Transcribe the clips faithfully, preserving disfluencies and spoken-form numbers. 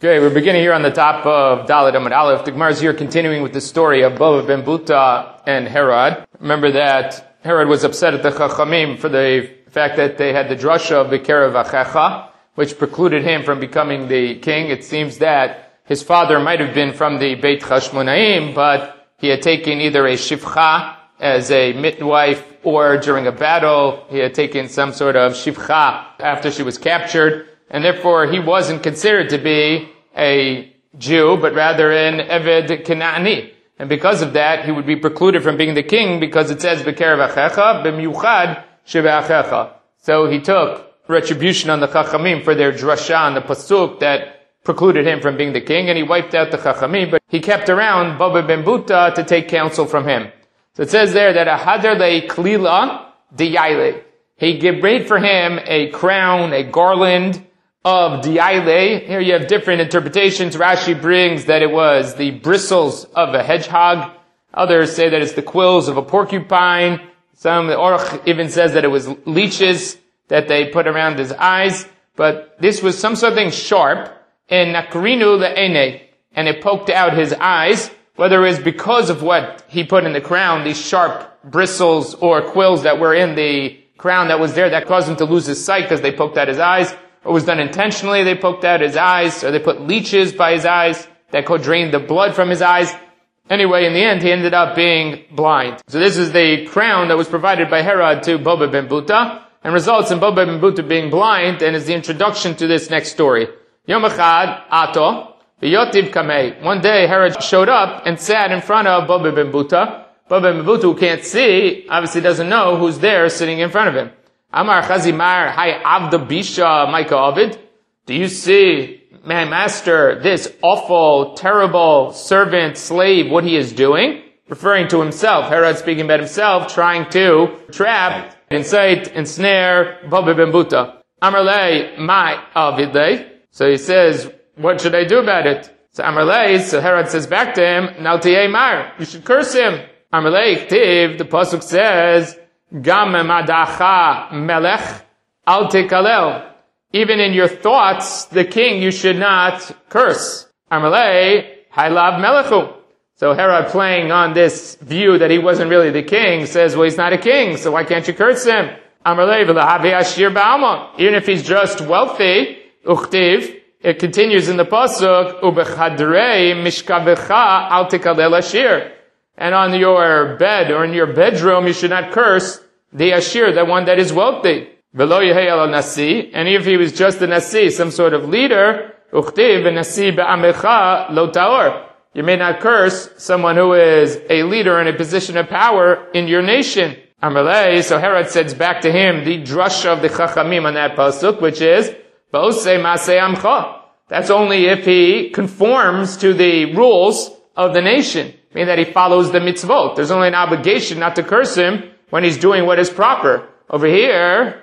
Okay, we're beginning here on the top of Dalet Amud Aleph. The Gemara is here continuing with the story of Bava ben Buta and Herod. Remember that Herod was upset at the Chachamim for the fact that they had the drasha of B'kerev Achecha, which precluded him from becoming the king. It seems that his father might have been from the Beit Chashmonaim, but he had taken either a shivcha as a midwife, or during a battle, he had taken some sort of shivcha after she was captured, and therefore he wasn't considered to be a Jew, but rather an Eved Kenani. And because of that, he would be precluded from being the king, because it says, B'kerev Achecha, B'miyuchad Sheva Achecha. So he took retribution on the Chachamim for their drasha on the Pasuk that precluded him from being the king, and he wiped out the Chachamim, but he kept around Bava ben Buta to take counsel from him. So it says there that Ahadar le Klila Diyayle. He made for him a crown, a garland of Diyayle. Here you have different interpretations. Rashi brings that it was the bristles of a hedgehog. Others say that it's the quills of a porcupine. Some, the Orach even says that it was leeches that they put around his eyes. But this was some something sharp, and nakrinu le'ene, and it poked out his eyes. Whether it was because of what he put in the crown, these sharp bristles or quills that were in the crown that was there, that caused him to lose his sight because they poked out his eyes, or was done intentionally, they poked out his eyes, or they put leeches by his eyes that could drain the blood from his eyes. Anyway, in the end, he ended up being blind. So this is the crown that was provided by Herod to Bava ben Buta, and results in Bava ben Buta being blind, and is the introduction to this next story. Yom Echad, Ato, V'yotiv Kamei. One day, Herod showed up and sat in front of Bava ben Buta. Bava ben Buta, who can't see, obviously doesn't know who's there sitting in front of him. Amar Chazimar, Hai Avda Bisha Maika Ovid. Do you see, my master, this awful, terrible servant, slave, what he is doing? Referring to himself. Herod speaking about himself, trying to trap, incite, ensnare Bava ben Buta. Amar Le, my Avidle. So he says, what should I do about it? So Amar Le, so Herod says back to him, Naltiye Mar, you should curse him. Amar Le, Ktiv, the Pasuk says, Gam madacha melech al tekalel. Even in your thoughts, the king, you should not curse. Amar Le, Hailav melechu. So Herod, playing on this view that he wasn't really the king, says, well, he's not a king, so why can't you curse him? Amar Le, v'lahavi ashir ba'alma. Even if he's just wealthy, uchtiv, it continues in the pasuk, ubechadrei mishkavecha al tekalel ashir. And on your bed or in your bedroom, you should not curse the ashir, the one that is wealthy. V'lo yehei al nasi, and if he was just a nasi, some sort of leader, uchtiv v'nasi be'amecha lo taor. You may not curse someone who is a leader in a position of power in your nation. Amalei, so Herod says back to him the drasha of the Chachamim on that pasuk, which is, Ba'osei masei amcha. That's only if he conforms to the rules of the nation, meaning that he follows the mitzvot. There's only an obligation not to curse him when he's doing what is proper. Over here,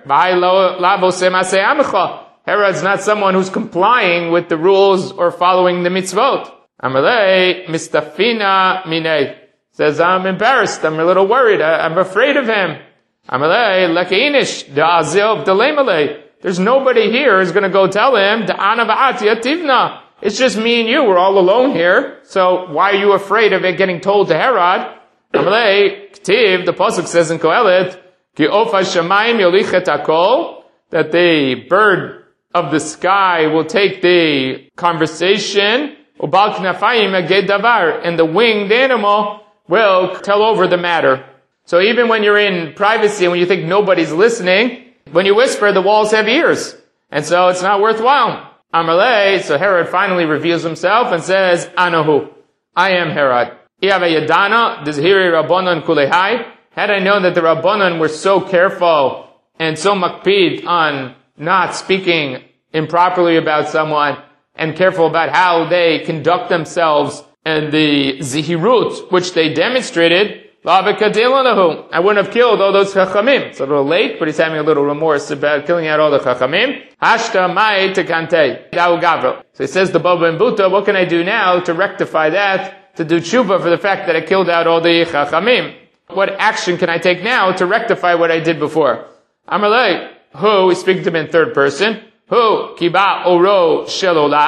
Herod's not someone who's complying with the rules or following the mitzvot. Amalei mistafina minei. Says, I'm embarrassed, I'm a little worried, I'm afraid of him. Amalei lekeinish da'azil d'leimalei. There's nobody here who's going to go tell him, da'ana va'ati ativna. It's just me and you, we're all alone here. So why are you afraid of it getting told to Herod? Amalei, Ktiv, the Pasuk says in Kohelet, Ki ofa shamayim yolichet hakol, that the bird of the sky will take the conversation, ubal knafayim aged davar, and the winged animal will tell over the matter. So even when you're in privacy and when you think nobody's listening, when you whisper, the walls have ears. And so it's not worthwhile. Amalei, so Herod finally reveals himself and says, Anahu, I am Herod. Had I known that the Rabbanan were so careful and so makpid on not speaking improperly about someone and careful about how they conduct themselves and the zihirut which they demonstrated, I wouldn't have killed all those chachamim. It's a little late, but he's having a little remorse about killing out all the chachamim. Hashta mai tekante. So he says to Bava ben Buta, what can I do now to rectify that, to do tshuva for the fact that I killed out all the chachamim? What action can I take now to rectify what I did before? Amalei, who, he's speaking to him in third person, who, kiba oro shel olam,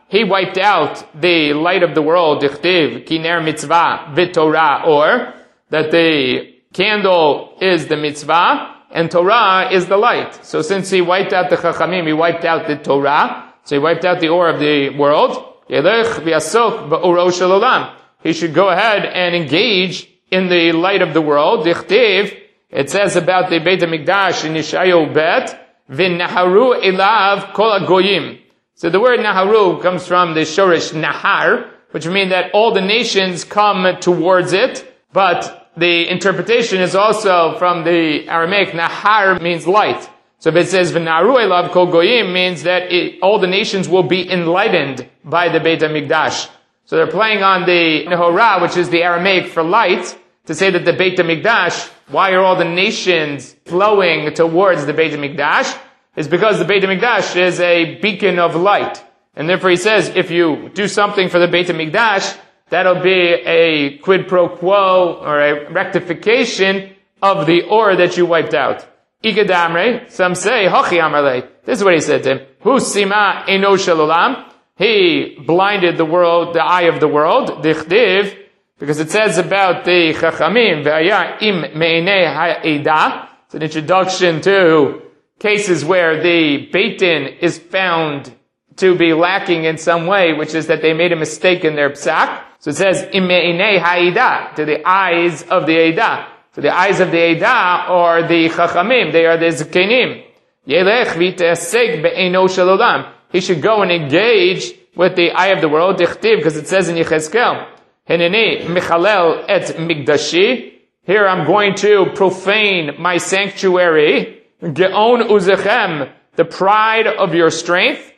he wiped out the light of the world, dichtiv, kiner mitzvah, v'torah, or that the candle is the mitzvah, and Torah is the light. So since he wiped out the Chachamim, he wiped out the Torah, so he wiped out the or of the world, Yelech v'yasok ba'oro shel olam. He should go ahead and engage in the light of the world. Dichtiv, it says about the Beit HaMikdash in Yeshayahu Bet, v'naharu elav kol hagoyim. So the word naharu comes from the shorish nahar, which means that all the nations come towards it, but the interpretation is also from the Aramaic, nahar means light. So if it says v'naharu elav kol goyim, means that it, all the nations will be enlightened by the Beit HaMikdash. So they're playing on the nehorah, which is the Aramaic for light, to say that the Beit HaMikdash, why are all the nations flowing towards the Beit HaMikdash? Is because the Beit HaMikdash is a beacon of light. And therefore he says, if you do something for the Beit HaMikdash, that'll be a quid pro quo, or a rectification of the or that you wiped out. Ikadamre, some say, Hochi Amarle. This is what he said to him. Hu sima eno shel olam. He blinded the world, the eye of the world. Dichdiv, because it says about the Chachamim, ve'aya im me'enei ha'edah. It's an introduction to cases where the Beit Din is found to be lacking in some way, which is that they made a mistake in their psak. So it says, im me'enei ha'edah, to the eyes of the edah. So the eyes of the edah are the Chachamim, they are the Zakenim. Yelech v'yita'asek be'eno shel olam. He should go and engage with the eye of the world, dichtiv, because it says in Yechezkel, Hineni michalel et migdashi. Here I'm going to profane my sanctuary. Ge'on uzechem, the pride of your strength.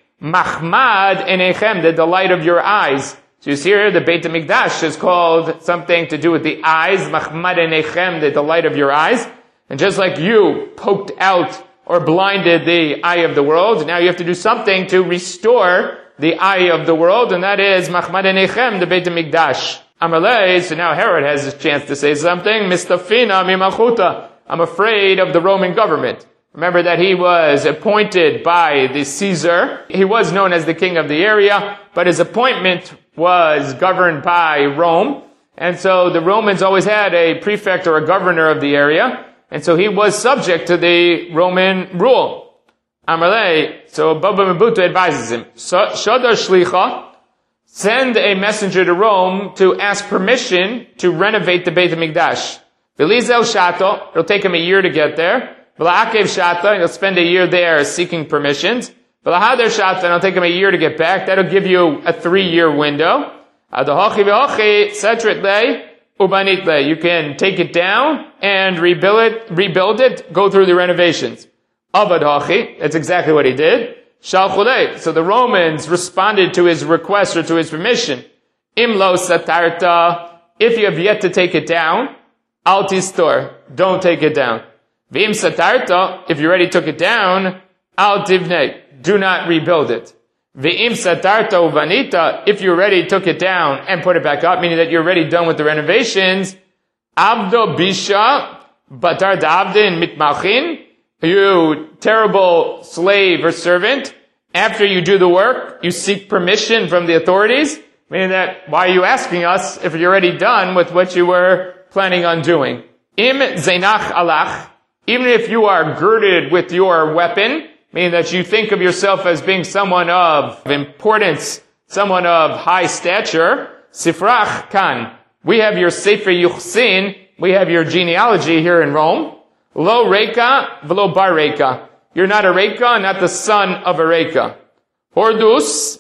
Mahmad enechem, the delight of your eyes. So you see here, the Beit HaMikdash is called something to do with the eyes. Mahmad enechem, the delight of your eyes. And just like you poked out or blinded the eye of the world, now you have to do something to restore the eye of the world, and that is Mahmad enechem, the Beit HaMikdash. Amalei, so now Herod has a chance to say something. Mistafina mimalchuta. I'm afraid of the Roman government. Remember that he was appointed by the Caesar. He was known as the king of the area, but his appointment was governed by Rome. And so the Romans always had a prefect or a governor of the area. And so he was subject to the Roman rule. Amalei, so Baba Mebuta advises him, Shada Shlicha, send a messenger to Rome to ask permission to renovate the Beit HaMikdash. V'lizel shato, it'll take him a year to get there. V'la'akev shata, he'll spend a year there seeking permissions. V'lahader shata, it'll take him a year to get back. That'll give you a three-year window. Adahochi v'hochi, setrit le, ubanit le. You can take it down and rebuild it, rebuild it, go through the renovations. Avad hochi, that's exactly what he did. Shalchulei, so the Romans responded to his request or to his permission. Imlo satarta, if you have yet to take it down, al tistor, don't take it down. V'im satarta, if you already took it down, al tivnei, do not rebuild it. V'im satarta uvanita, if you already took it down and put it back up, meaning that you're already done with the renovations, abdo bisha, batar da'avdin mitmalchin, you terrible slave or servant, after you do the work, you seek permission from the authorities, meaning that, why are you asking us if you're already done with what you were planning on doing? Im zeinach alach, even if you are girded with your weapon, meaning that you think of yourself as being someone of importance, someone of high stature, sifrach kan, we have your Sefer Yuchsin, we have your genealogy here in Rome. Lo Reka, v'lo bar Reka. You're not a Reka, not the son of a Reka. Hordus,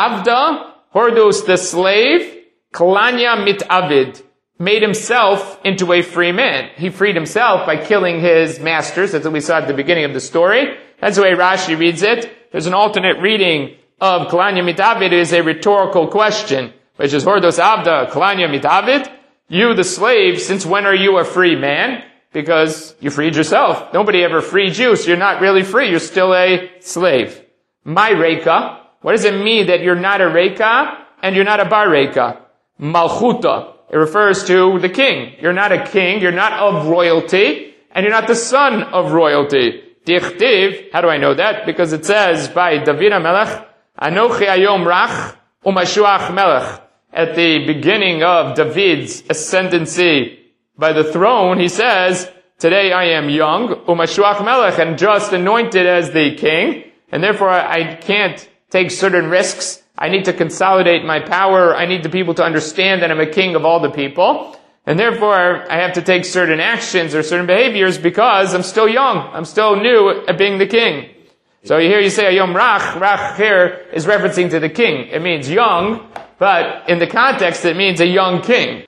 Avda, Hordus the slave, Klanya mitavid, made himself into a free man. He freed himself by killing his masters. That's what we saw at the beginning of the story. That's the way Rashi reads it. There's an alternate reading of Klanya mitavid is a rhetorical question, which is Hordus Avda, Klanya mitavid. You, the slave, since when are you a free man? Because you freed yourself. Nobody ever freed you, so you're not really free. You're still a slave. My Reka. What does it mean that you're not a Reka and you're not a Bar Reka? Malchuta. It refers to the king. You're not a king, you're not of royalty, and you're not the son of royalty. Dichtiv, how do I know that? Because it says by David HaMelech, Anochi Ayom Rach, Umashuach Melech. At the beginning of David's ascendancy by the throne, he says, today I am young, Umashuach Melech, and just anointed as the king, and therefore I can't take certain risks. I need to consolidate my power. I need the people to understand that I'm a king of all the people. And therefore I have to take certain actions or certain behaviors because I'm still young. I'm still new at being the king. So here you say Ayom Rach. Rach here is referencing to the king. It means young, but in the context it means a young king.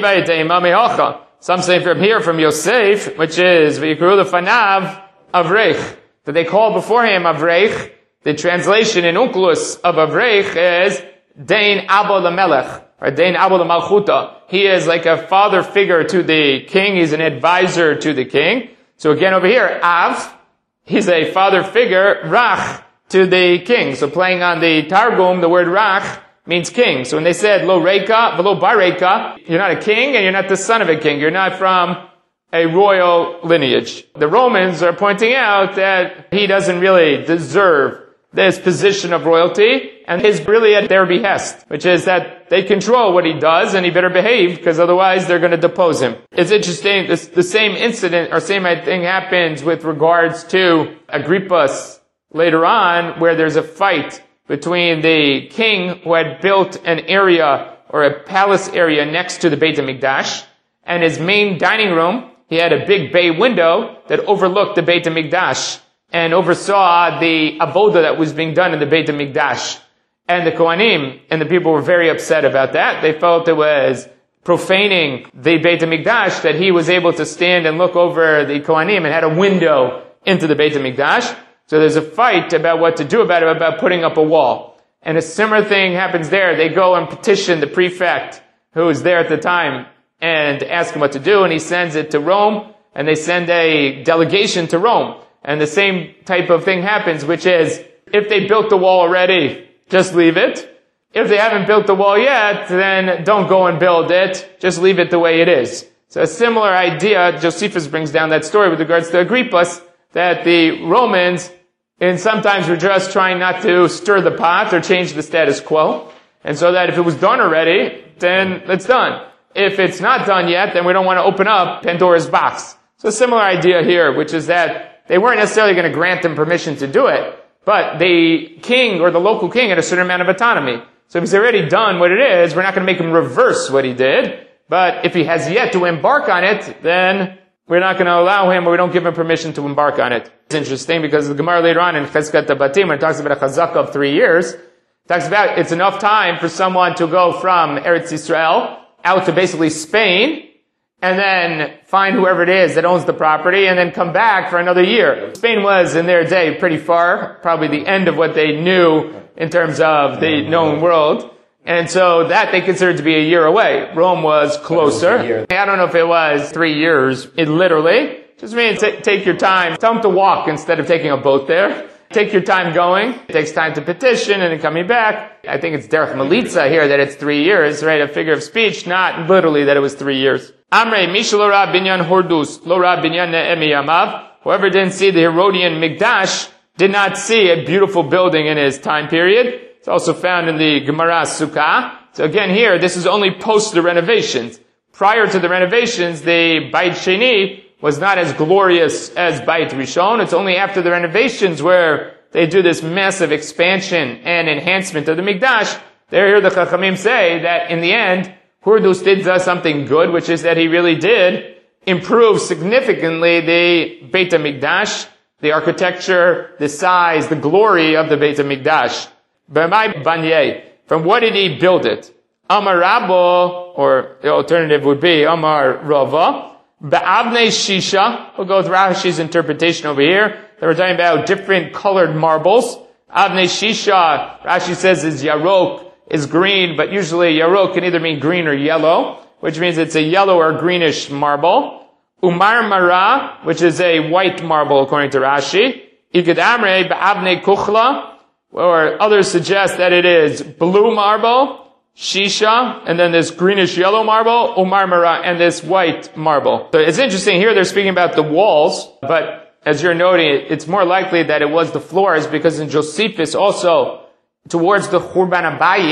Some say from here, from Yosef, which is V'yikru Lefanav Avrech, that they call before him Avrech. The translation in Onkelos of Avrech is Dein Abo Lamelech, or Dein Abo Lamalchuta. He is like a father figure to the king. He's an advisor to the king. So again over here, Av, he's a father figure, Rach, to the king. So playing on the Targum, the word Rach means king. So when they said Lo Reika, Velo Bareka, you're not a king and you're not the son of a king. You're not from a royal lineage. The Romans are pointing out that he doesn't really deserve this position of royalty, and is really at their behest, which is that they control what he does, and he better behave, because otherwise they're going to depose him. It's interesting, this, the same incident, or same thing happens with regards to Agrippus later on, where there's a fight between the king who had built an area, or a palace area next to the Beit HaMikdash, and his main dining room, he had a big bay window that overlooked the Beit HaMikdash, and oversaw the avoda that was being done in the Beit HaMikdash. And the Kohanim and the people were very upset about that. They felt it was profaning the Beit HaMikdash that he was able to stand and look over the Kohanim and had a window into the Beit HaMikdash. So there's a fight about what to do about it, about putting up a wall. And a similar thing happens there. They go and petition the prefect who was there at the time and ask him what to do, and he sends it to Rome, and they send a delegation to Rome. And the same type of thing happens, which is, if they built the wall already, just leave it. If they haven't built the wall yet, then don't go and build it. Just leave it the way it is. So a similar idea, Josephus brings down that story with regards to Agrippus, that the Romans, and sometimes were just trying not to stir the pot or change the status quo. And so that if it was done already, then it's done. If it's not done yet, then we don't want to open up Pandora's box. So a similar idea here, which is that they weren't necessarily going to grant them permission to do it, but the king or the local king had a certain amount of autonomy. So if he's already done what it is, we're not going to make him reverse what he did. But if he has yet to embark on it, then we're not going to allow him, or we don't give him permission to embark on it. It's interesting because the Gemara later on in Cheskat Batim, when it talks about a chazaka of three years, it talks about it's enough time for someone to go from Eretz Yisrael out to basically Spain, and then find whoever it is that owns the property, and then come back for another year. Spain was, in their day, pretty far, probably the end of what they knew in terms of the known world. And so that they considered to be a year away. Rome was closer. I don't know if it was three years. It literally just means t- take your time. Tell them to walk instead of taking a boat there. Take your time going. It takes time to petition and then coming back. I think it's derech melitza here that it's three years, right? A figure of speech, not literally that it was three years. Amrei, Misha lo ra binyan hordus, lo ra binyan ne'emi yamav. Whoever didn't see the Herodian Mikdash did not see a beautiful building in his time period. It's also found in the Gemara Sukkah. So again here, this is only post the renovations. Prior to the renovations, the Beit Sheni was not as glorious as Beit Rishon. It's only after the renovations where they do this massive expansion and enhancement of the Mikdash. There here the Chachamim say that in the end, Hurdus did something good, which is that he really did improve significantly the Beit HaMikdash, the architecture, the size, the glory of the Beit HaMikdash. B'mai banyeh. From what did he build it? Amar Rabo, or the alternative would be Amar Rava. Ba'avnei Shisha. We'll go with Rashi's interpretation over here. They were talking about different colored marbles. Avnei Shisha, Rashi says, is Yarok, is green, but usually Yarok can either mean green or yellow, which means it's a yellow or greenish marble. Umar Mara, which is a white marble according to Rashi. Igad Amrei Ba'avnei Kuchla, or others suggest that it is blue marble, Shisha, and then this greenish yellow marble, Umar Mara, and this white marble. So it's interesting here they're speaking about the walls, but as you're noting, it's more likely that it was the floors, because in Josephus also, towards the Churban HaBayit,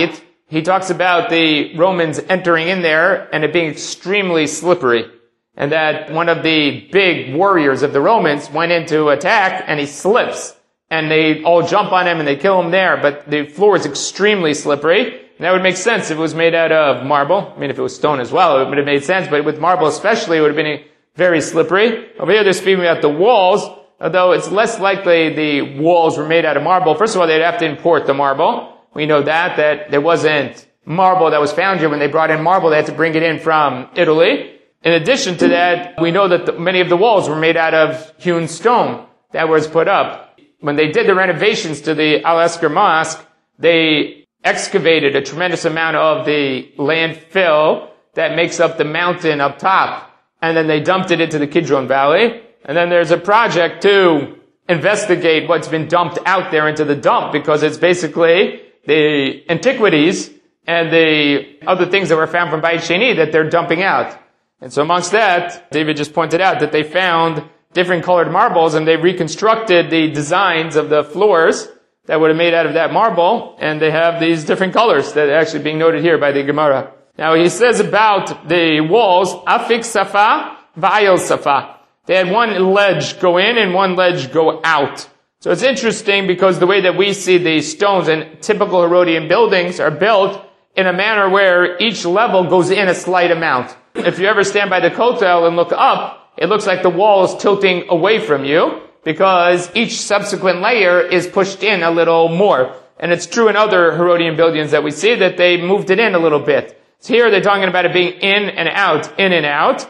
he talks about the Romans entering in there and it being extremely slippery. And that one of the big warriors of the Romans went in to attack and he slips. And they all jump on him and they kill him there. But the floor is extremely slippery. And that would make sense if it was made out of marble. I mean, if it was stone as well, it would have made sense. But with marble especially, it would have been very slippery. Over here, they're speaking about the walls. Although it's less likely the walls were made out of marble. First of all, they'd have to import the marble. We know that, that there wasn't marble that was found here. When they brought in marble, they had to bring it in from Italy. In addition to that, we know that the, many of the walls were made out of hewn stone that was put up. When they did the renovations to the Al-Aqsa Mosque, they excavated a tremendous amount of the landfill that makes up the mountain up top. And then they dumped it into the Kidron Valley. And then there's a project to investigate what's been dumped out there into the dump, because it's basically the antiquities and the other things that were found from Beit Sheni that they're dumping out. And so amongst that, David just pointed out that they found different colored marbles and they reconstructed the designs of the floors that would have made out of that marble, and they have these different colors that are actually being noted here by the Gemara. Now he says about the walls, Afik Safa, Va'il Safa. They had one ledge go in and one ledge go out. So it's interesting because the way that we see the stones in typical Herodian buildings are built in a manner where each level goes in a slight amount. If you ever stand by the Kotel and look up, it looks like the wall is tilting away from you because each subsequent layer is pushed in a little more. And it's true in other Herodian buildings that we see that they moved it in a little bit. So here they're talking about it being in and out, in and out.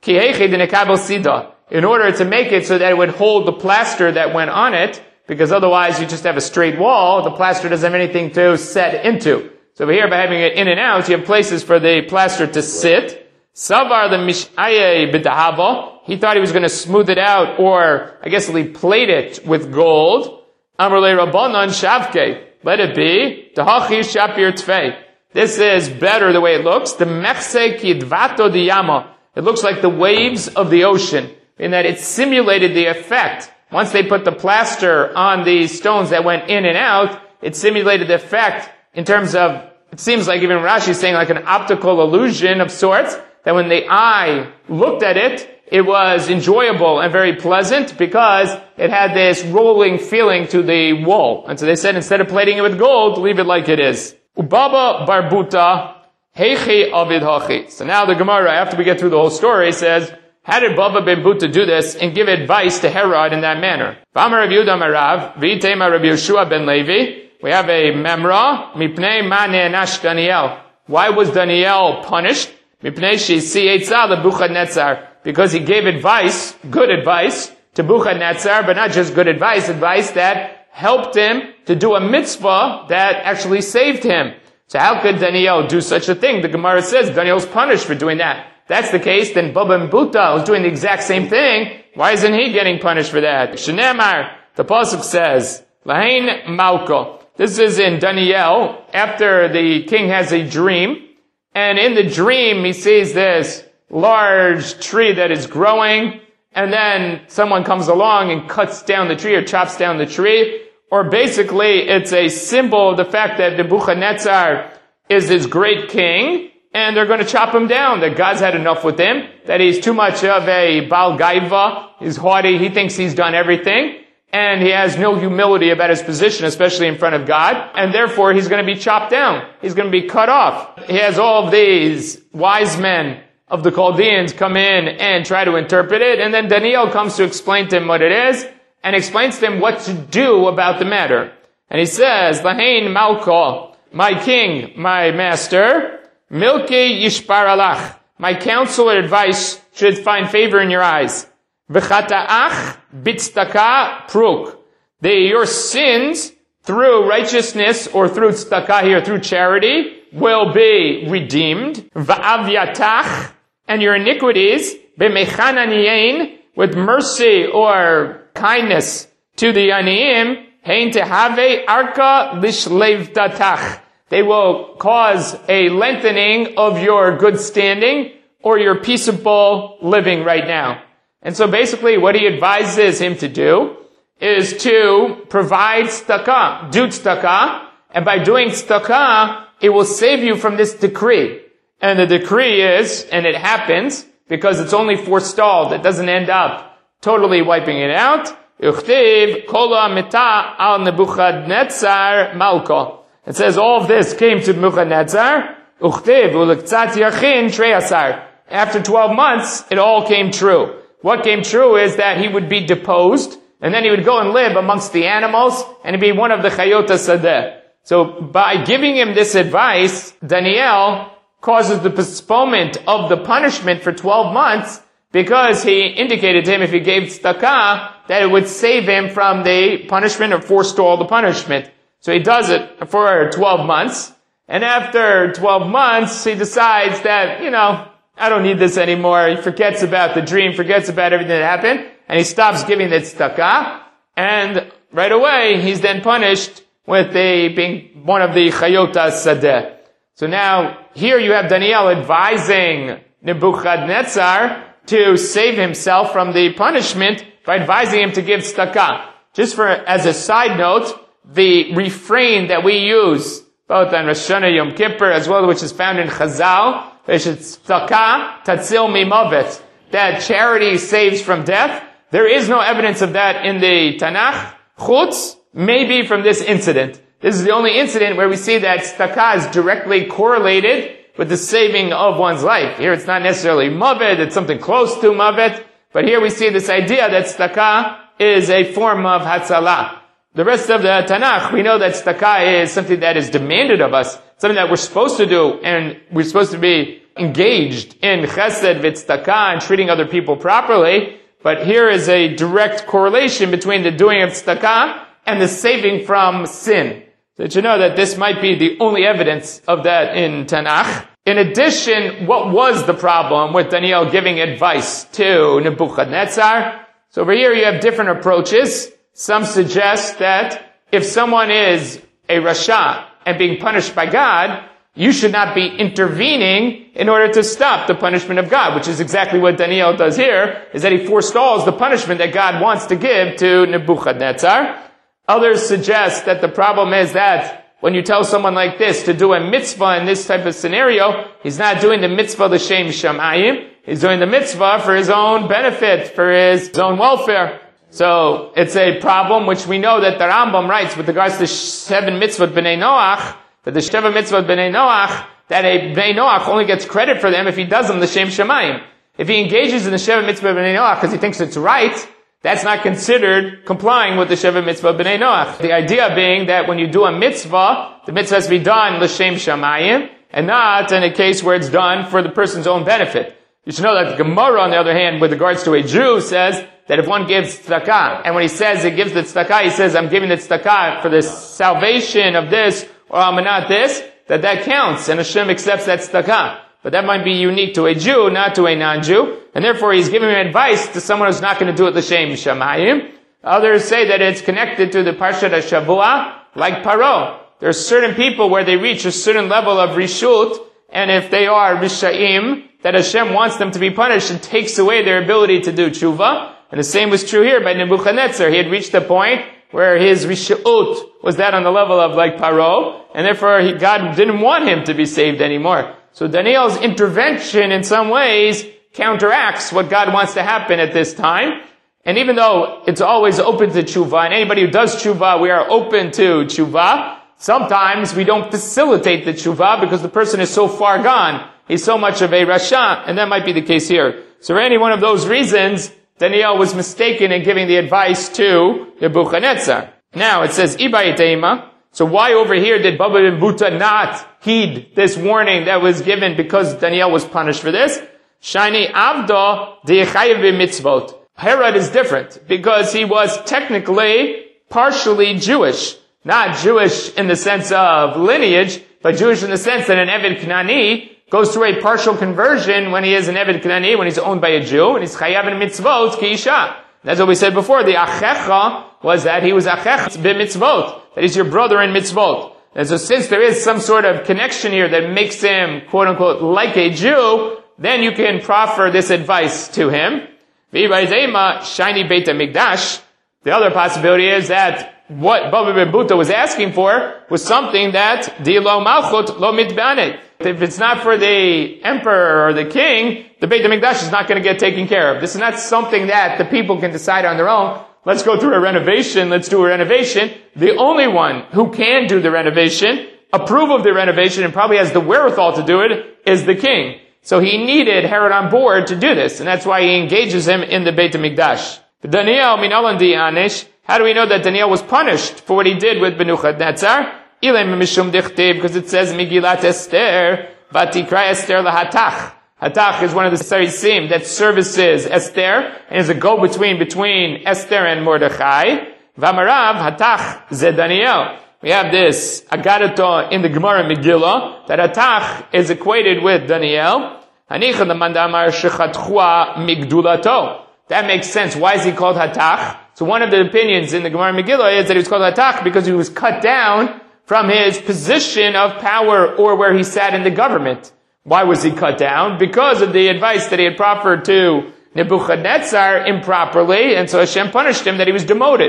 In order to make it so that it would hold the plaster that went on it, because otherwise you just have a straight wall, the plaster doesn't have anything to set into. So over here, by having it in and out, you have places for the plaster to sit. Savar the mishaye b'dahava. He thought he was going to smooth it out, or I guess he plate it with gold. Amrle Rabbanan shavke. Let it be. Tahachi shapir tfei. This is better the way it looks. The mechse kidvato diyama. It looks like the waves of the ocean, in that it simulated the effect. Once they put the plaster on the stones that went in and out, it simulated the effect in terms of, it seems like even Rashi is saying like an optical illusion of sorts, that when the eye looked at it, it was enjoyable and very pleasant because it had this rolling feeling to the wall. And so they said instead of plating it with gold, leave it like it is. Ubaba barbuta heichi avid hachi. So now the Gemara, after we get through the whole story, says, how did Bava ben Buta do this and give advice to Herod in that manner? V'amar Rav Yehuda Marav, v'itema Rav Yeshua ben Levi. We have a memra, mipnei ma ne'anash Daniel. Why was Daniel punished? Mipnei she'si etza leBuchadnezzar. Because he gave advice, good advice, to Buchadnezzar, but not just good advice, advice that helped him to do a mitzvah that actually saved him. So how could Daniel do such a thing? The Gemara says Daniel's punished for doing that. If that's the case, then Bava ben Buta was doing the exact same thing. Why isn't he getting punished for that? Shenemar, the pasuk says, Lahain Malko. This is in Daniel, after the king has a dream, and in the dream he sees this large tree that is growing, and then someone comes along and cuts down the tree or chops down the tree, or basically it's a symbol of the fact that Nebuchadnezzar is this great king, and they're going to chop him down, that God's had enough with him, that he's too much of a Baal Gaiva, he's haughty, he thinks he's done everything, and he has no humility about his position, especially in front of God, and therefore he's going to be chopped down, he's going to be cut off. He has all of these wise men of the Chaldeans come in and try to interpret it, and then Daniel comes to explain to him what it is, and explains to him what to do about the matter. And he says, Lahain Malko, my king, my master, Milki Yishpar Alach, my counsel or advice should find favor in your eyes. V'chata'ach bitzdaka pruk. Your sins, through righteousness, or through tzedakah here, through charity, will be redeemed. Va'avyatach, and your iniquities, b'mechananiyin, with mercy or kindness to the aniyim, hein tehave arka lishlevdatach. They will cause a lengthening of your good standing or your peaceable living right now. And so basically what he advises him to do is to provide tzedakah, do tzedakah, and by doing tzedakah, it will save you from this decree. And the decree is, and it happens, because it's only forestalled, it doesn't end up totally wiping it out. Uchtiv kol ha'mita al Nebuchadnezzar malko. It says all of this came to Nebuchadnezzar. Uchtiv u'lektzat yachin treyasar. After twelve months, it all came true. What came true is that he would be deposed, and then he would go and live amongst the animals, and he'd be one of the Chayot HaSadeh. So by giving him this advice, Daniel causes the postponement of the punishment for twelve months, because he indicated to him if he gave tzedakah, that it would save him from the punishment or forestall the punishment. So he does it for twelve months, and after twelve months, he decides that, you know, I don't need this anymore. He forgets about the dream, forgets about everything that happened, and he stops giving the tzedakah, and right away, he's then punished with the, being one of the Chayot HaSadeh. So now, here you have Daniel advising Nebuchadnezzar to save himself from the punishment by advising him to give tzedakah. Just for, as a side note, the refrain that we use, both on Rosh Hashanah, Yom Kippur, as well, which is found in Chazal, tzedakah tatzil mimovet, that charity saves from death. There is no evidence of that in the Tanakh. Chutz, maybe from this incident. This is the only incident where we see that tzedakah is directly correlated with the saving of one's life. Here it's not necessarily mavet, it's something close to mavet, but here we see this idea that tzedakah is a form of hatzalah. The rest of the Tanakh, we know that tzedakah is something that is demanded of us, something that we're supposed to do, and we're supposed to be engaged in chesed v'tzedakah and treating other people properly, but here is a direct correlation between the doing of tzedakah and the saving from sin. So that you know that this might be the only evidence of that in Tanakh. In addition, what was the problem with Daniel giving advice to Nebuchadnezzar? So over here you have different approaches. Some suggest that if someone is a Rasha and being punished by God, you should not be intervening in order to stop the punishment of God, which is exactly what Daniel does here, is that he forestalls the punishment that God wants to give to Nebuchadnezzar. Others suggest that the problem is that when you tell someone like this to do a mitzvah in this type of scenario, he's not doing the mitzvah l'shem shamayim. He's doing the mitzvah for his own benefit, for his own welfare. So it's a problem which we know that the Rambam writes with regards to seven mitzvot b'nei Noach, that the seven mitzvot b'nei Noach, that a b'nei Noach only gets credit for them if he does them l'shem shamayim. If he engages in the seven mitzvot b'nei Noach because he thinks it's right, that's not considered complying with the Sheva Mitzvah B'nai Noach. The idea being that when you do a mitzvah, the mitzvah has to be done l'shem shamayim, and not in a case where it's done for the person's own benefit. You should know that the Gemara, on the other hand, with regards to a Jew, says that if one gives tzedakah, and when he says he gives the tzedakah, he says, I'm giving the tzedakah for the salvation of this, or I'm not this, that that counts, and Hashem accepts that tzedakah. But that might be unique to a Jew, not to a non-Jew. And therefore he's giving advice to someone who's not going to do it l'shem shamayim. Others say that it's connected to the Parshat HaShavua, like Paro. There are certain people where they reach a certain level of rishut, and if they are rishaim, that Hashem wants them to be punished and takes away their ability to do tshuva. And the same was true here by Nebuchadnezzar. He had reached a point where his rishut was that on the level of like Paro, and therefore he, God didn't want him to be saved anymore. So Daniel's intervention in some ways counteracts what God wants to happen at this time. And even though it's always open to tshuva, and anybody who does tshuva, we are open to tshuva, sometimes we don't facilitate the tshuva because the person is so far gone. He's so much of a rasha, and that might be the case here. So for any one of those reasons, Daniel was mistaken in giving the advice to Nebuchadnezzar. Now it says, Ibayitema. So why over here did Baba ben Buta not heed this warning that was given because Daniel was punished for this? Shani avdo de'echayev mitzvot. Herod is different because he was technically partially Jewish. Not Jewish in the sense of lineage, but Jewish in the sense that an Eved Knani goes through a partial conversion when he is an Eved Knani, when he's owned by a Jew, and he's chayav in mitzvot ki isha. That's what we said before. The achecha was that he was achech b'mitzvot. That he's your brother in mitzvot. And so since there is some sort of connection here that makes him, quote unquote, like a Jew, then you can proffer this advice to him. The other possibility is that what Bava ben Buta was asking for was something that di lo malchut lo mitbanet. If it's not for the emperor or the king, the Beit HaMikdash is not going to get taken care of. This is not something that the people can decide on their own. Let's go through a renovation. Let's do a renovation. The only one who can do the renovation, approve of the renovation, and probably has the wherewithal to do it, is the king. So he needed Herod on board to do this, and that's why he engages him in the Beit HaMikdash. Daniel minalan di anish. How do we know that Daniel was punished for what he did with Nebuchadnezzar? Because it says Megillat Esther, Vatikra Esther lahatach. Hatach is one of the Sarisim that services Esther, and is a go-between between Esther and Mordechai. Vamarav Hatach ze Daniel. We have this Agadato in the Gemara Megillah, that Hatach is equated with Daniel. Hanicha lemandamar shechatchua migdulato. That makes sense. Why is he called Hatach? So one of the opinions in the Gemara Megillah is that he was called Hatach because he was cut down from his position of power or where he sat in the government. Why was he cut down? Because of the advice that he had proffered to Nebuchadnezzar improperly, and so Hashem punished him that he was demoted.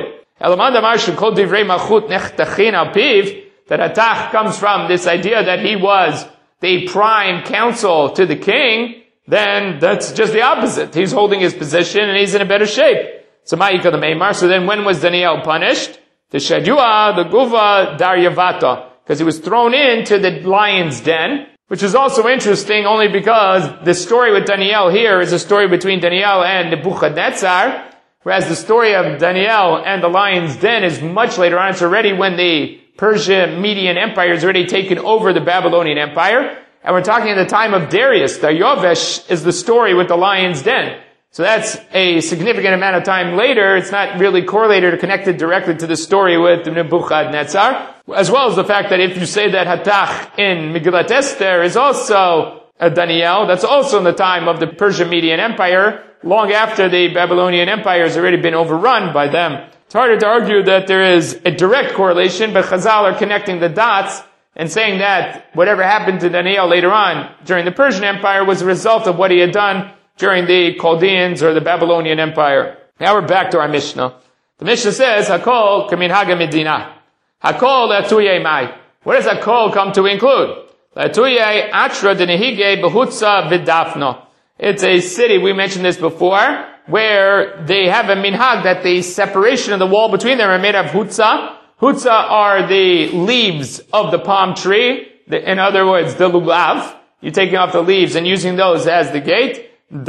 That Hatach comes from this idea that he was the prime counsel to the king, then that's just the opposite. He's holding his position and he's in a better shape. So then when was Daniel punished? The Shadua, the Guva, Daryavata, because he was thrown into the lion's den, which is also interesting only because the story with Daniel here is a story between Daniel and Nebuchadnezzar, whereas the story of Daniel and the lion's den is much later on. It's already when the Persian Median Empire has already taken over the Babylonian Empire, and we're talking at the time of Darius. Daryavesh is the story with the lion's den. So that's a significant amount of time later. It's not really correlated or connected directly to the story with Nebuchadnezzar. As well as the fact that if you say that Hatach in Megillat Esther is also a Daniel, that's also in the time of the Persian Median Empire, long after the Babylonian Empire has already been overrun by them. It's harder to argue that there is a direct correlation, but Chazal are connecting the dots and saying that whatever happened to Daniel later on during the Persian Empire was a result of what he had done during the Chaldeans or the Babylonian Empire. Now we're back to our Mishnah. The Mishnah says, Hakol kaminhaga medina. Hakol latuye mai. What does Hakol come to include? Latuye atra denehige behutza vidafno. It's a city, we mentioned this before, where they have a minhag that the separation of the wall between them are made of hutza. Hutza are the leaves of the palm tree. In other words, the lulav. You're taking off the leaves and using those as the gate.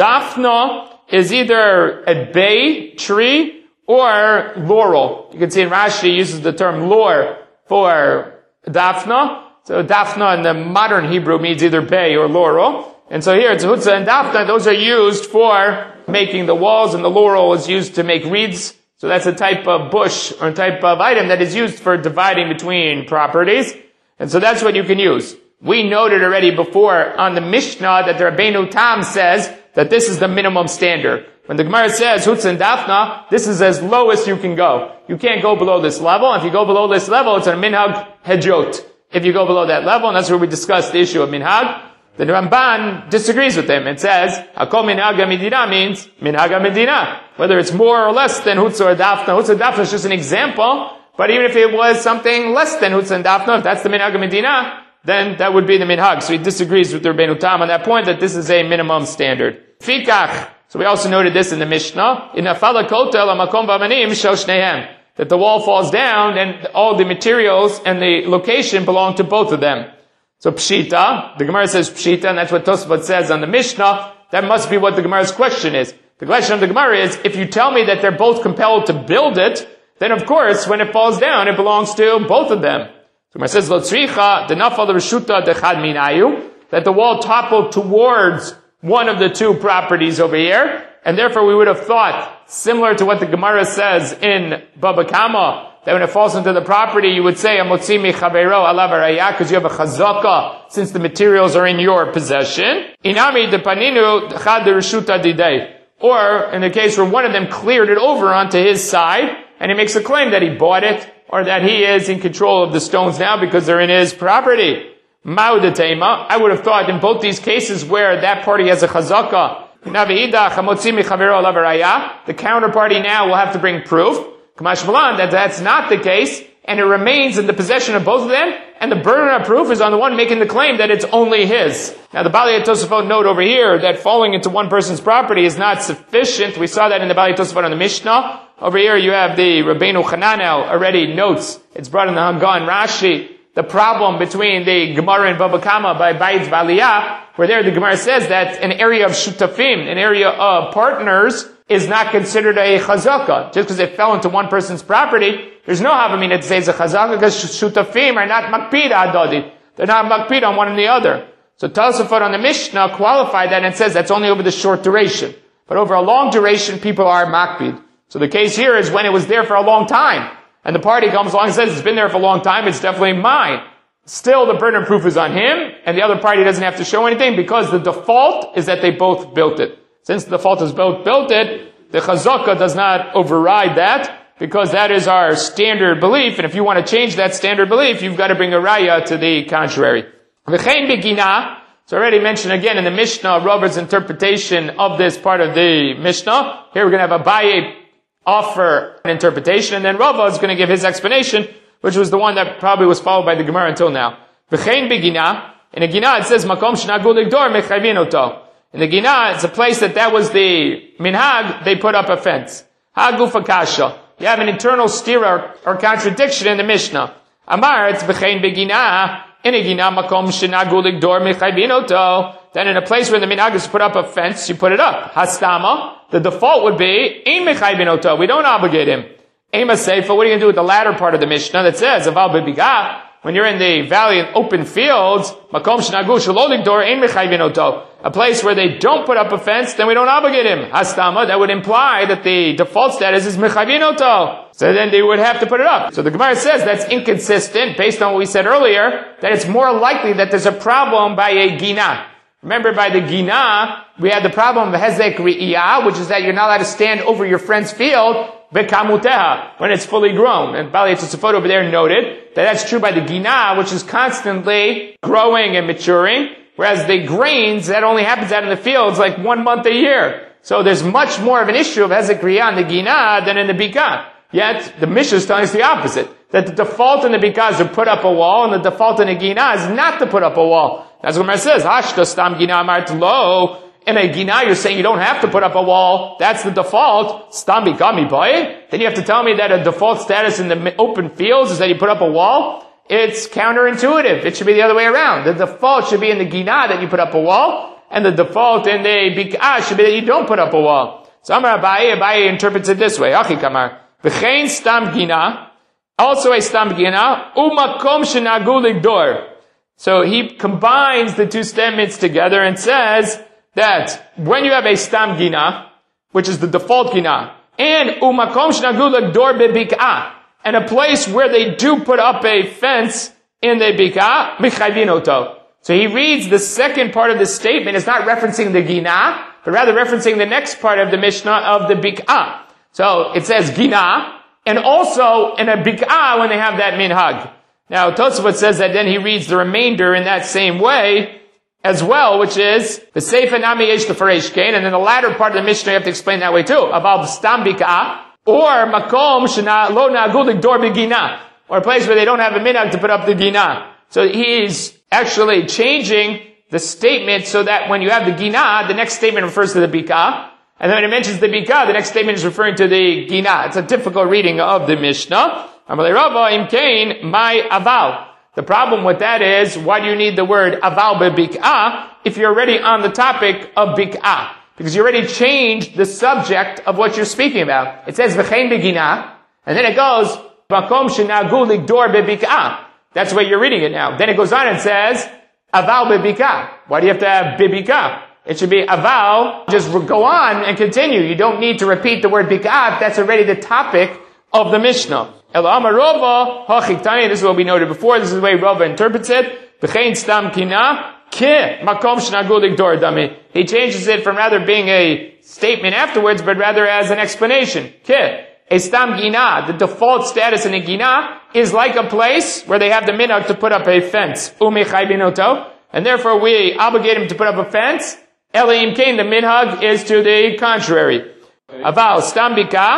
Daphna is either a bay tree or laurel. You can see in Rashi uses the term lor for Daphna. So Daphna in the modern Hebrew means either bay or laurel. And so here it's Hutza and Daphna. Those are used for making the walls, and the laurel is used to make reeds. So that's a type of bush or a type of item that is used for dividing between properties. And so that's what you can use. We noted already before on the Mishnah that the Rabbeinu Tam says that this is the minimum standard. When the Gemara says Hutz and Daphna, this is as low as you can go. You can't go below this level. If you go below this level, it's a minhag hedjot. If you go below that level, and that's where we discussed the issue of minhag, the Ramban disagrees with him and says, Hakol minhag medina means minhag medina. Whether it's more or less than Hutz or Daphna. Hutz and Daphna is just an example, but even if it was something less than Hutz and Daphna, if that's the minhag medina, then that would be the minhag. So he disagrees with the Rabbeinu Tam on that point, that this is a minimum standard. Fikach. So we also noted this in the Mishnah. In Afala Kotel Amakom Vamanim Shel Shnehem. That the wall falls down and all the materials and the location belong to both of them. So Pshita, the Gemara says Pshita, and that's what Tosfot says on the Mishnah. That must be what the Gemara's question is. The question of the Gemara is, if you tell me that they're both compelled to build it, then of course, when it falls down, it belongs to both of them. So it says, Lotzricha, the nafal reshuta dechad minayu, that the wall toppled towards one of the two properties over here, and therefore we would have thought, similar to what the Gemara says in Baba Kama, that when it falls into the property, you would say, Amotzi mi chavero alav arayah, because you have a chazaka, since the materials are in your possession. Inami de paninu dechad reshuta didei. Or, in the case where one of them cleared it over onto his side, and he makes a claim that he bought it, or that he is in control of the stones now because they're in his property. Ma'udatema, I would have thought in both these cases where that party has a chazaka, the counterparty now will have to bring proof. Kamash Malan, that that's not the case, and it remains in the possession of both of them, and the burden of proof is on the one making the claim that it's only his. Now the Baalei Tosafot note over here that falling into one person's property is not sufficient. We saw that in the Baalei Tosafot on the Mishnah. Over here you have the Rabbeinu Hananel already notes, it's brought in the Haggadah and Rashi, the problem between the Gemara and Baba Kama by Bayit Valiyah, where there the Gemara says that an area of shutafim, an area of partners, is not considered a chazaka. Just because it fell into one person's property, there's no havamina to say it's a chazaka, because shutafim are not makpid adadit. They're not makpid on one and the other. So Tosafot on the Mishnah qualified that and says that's only over the short duration. But over a long duration, people are makpid. So the case here is when it was there for a long time, and the party comes along and says it's been there for a long time, it's definitely mine. Still, the burden of proof is on him, and the other party doesn't have to show anything, because the default is that they both built it. Since the default is both built it, the chazaka does not override that, because that is our standard belief, and if you want to change that standard belief, you've got to bring a raya to the contrary. V'chein begina, it's already mentioned again in the Mishnah, Rava's interpretation of this part of the Mishnah. Here we're going to have Abaye offer an interpretation, and then Rava is going to give his explanation, which was the one that probably was followed by the Gemara until now. V'chein begina, in a Gina it says, Makom sh'nagu ligdor mechayvin oto. In the Gina, it's a place that that was the minhag, they put up a fence. Hagu fakasha. You have an internal stira or, or contradiction in the Mishnah. Amar, it's v'chein begina, in a Gina, makom sh'nagu ligdor mechayvin oto. Then in a place where the minhag is put up a fence, you put it up. Hastama, the default would be, ein mechayvin oto, we don't obligate him. Ema seifa, what are you going to do with the latter part of the Mishnah that says, aval bebiga, when you're in the valley and open fields, makom sh'nagu shelo ligdor ein mechayvin oto. A place where they don't put up a fence, then we don't obligate him. Hastama, that would imply that the default status is mechayvin oto. So then they would have to put it up. So the Gemara says that's inconsistent, based on what we said earlier, that it's more likely that there's a problem by a gina. Remember, by the gina, we had the problem of hezek ri'iyah, which is that you're not allowed to stand over your friend's field, bekamuteha, when it's fully grown. And Baalei Tosafot over there noted that that's true by the gina, which is constantly growing and maturing, whereas the grains, that only happens out in the fields like one month a year. So there's much more of an issue of hezek ri'iyah in the gina than in the bika. Yet, the Mishnah is telling us the opposite. That the default in the bika is to put up a wall, and the default in the gina is not to put up a wall. That's what Mar says. Hashta stam gina amart lo. In a gina, you're saying you don't have to put up a wall. That's the default. Stam bikami boy. Then you have to tell me that a default status in the open fields is that you put up a wall. It's counterintuitive. It should be the other way around. The default should be in the gina that you put up a wall, and the default in the bikah should be that you don't put up a wall. So Amar Abaye, Abaye interprets it this way. Achi kamar. V'chein stam gina. Also a stam gina. Umakom shenagu ligdor. So he combines the two statements together and says that when you have a stam gina, which is the default gina, and umakom shnagu ligdor bebikah, and a place where they do put up a fence in the bikah, michayvin oto. So he reads the second part of the statement is not referencing the gina, but rather referencing the next part of the Mishnah of the bikah. So it says gina, and also in a bikah when they have that minhag. Now, Tosafot says that then he reads the remainder in that same way as well, which is the Seifa Nami Yesh Lefaresh Kain, and then the latter part of the Mishnah you have to explain that way too, about the Stam Bik'ah, or Makom Shana Lo Nagul Ligdor Begina, or a place where they don't have a minhag to put up the Gina. So he's actually changing the statement so that when you have the Gina, the next statement refers to the Bik'ah, and then when it mentions the Bik'ah, the next statement is referring to the Gina. It's a difficult reading of the Mishnah. Amalei Rava im kain my aval. The problem with that is, why do you need the word aval bebik'ah if you're already on the topic of bik'ah? Because you already changed the subject of what you're speaking about. It says v'chein begina, and then it goes makom shenagu ligdor bebik'ah. That's why you're reading it now. Then it goes on and says aval bebik'ah. Why do you have to have bebik'ah? It should be aval. Just go on and continue. You don't need to repeat the word bik'ah if that's already the topic of the Mishnah. Elama Rava, hachiktani, this is what we noted before, this is the way Rava interprets it. B'chein stam kina, ki, makom shnagu ligdor dami. He changes it from rather being a statement afterwards, but rather as an explanation. Ki, a stam gina, the default status in a gina, is like a place where they have the minhag to put up a fence. Umi chaybin oto, and therefore we obligate him to put up a fence. Elim kain, the minhag is to the contrary. Aval stam bika,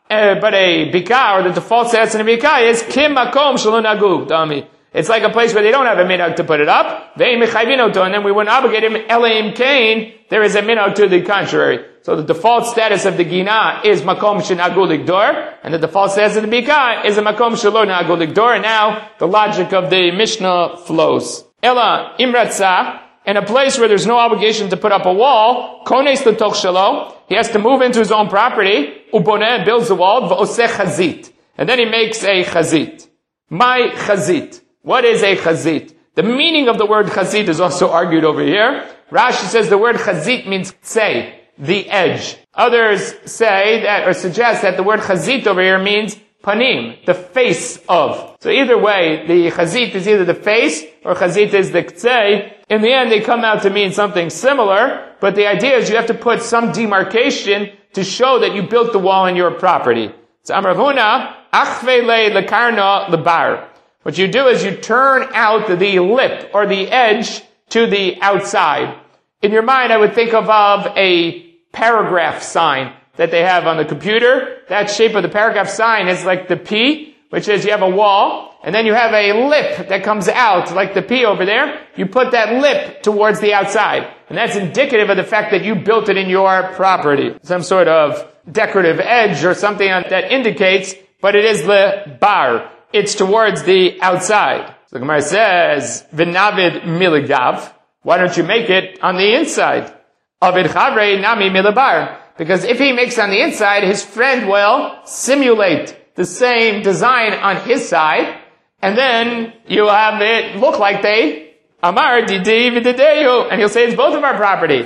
uh, but a bika, or the default status in a bika is kim makom shelo nagu dami. It's like a place where they don't have a minhag to put it up. They mechayvin oto, and then we wouldn't obligate him. Elaim kain, there is a minhag to the contrary. So the default status of the gina is makom shenagu ligdor, and the default status of the bika is a makom shelo nagu ligdor. And now the logic of the Mishnah flows. Ela imratza, in a place where there's no obligation to put up a wall, kones l'toch shelo, he has to move into his own property. Uboneh, builds the wall. V'oseh chazit, and then he makes a chazit. My chazit. What is a chazit? The meaning of the word chazit is also argued over here. Rashi says the word chazit means tzei, the edge. Others say that, or suggest that the word chazit over here means panim, the face of. So either way, the chazit is either the face, or chazit is the tzei. In the end, they come out to mean something similar, but the idea is you have to put some demarcation to show that you built the wall on your property. So Amar Huna, achve le lekarna lebar. What you do is you turn out the lip or the edge to the outside. In your mind, I would think of, of a paragraph sign that they have on the computer. That shape of the paragraph sign is like the P, which is you have a wall, and then you have a lip that comes out like the P over there. You put that lip towards the outside. And that's indicative of the fact that you built it in your property. Some sort of decorative edge or something that indicates, but it is the bar. It's towards the outside. So the Gemara says, "V'navid miligav." Why don't you make it on the inside? Avid chavrei nami milibar. Because if he makes on the inside, his friend will simulate the same design on his side, and then you'll have it look like they amar didi v'dideyu, and he'll say it's both of our property.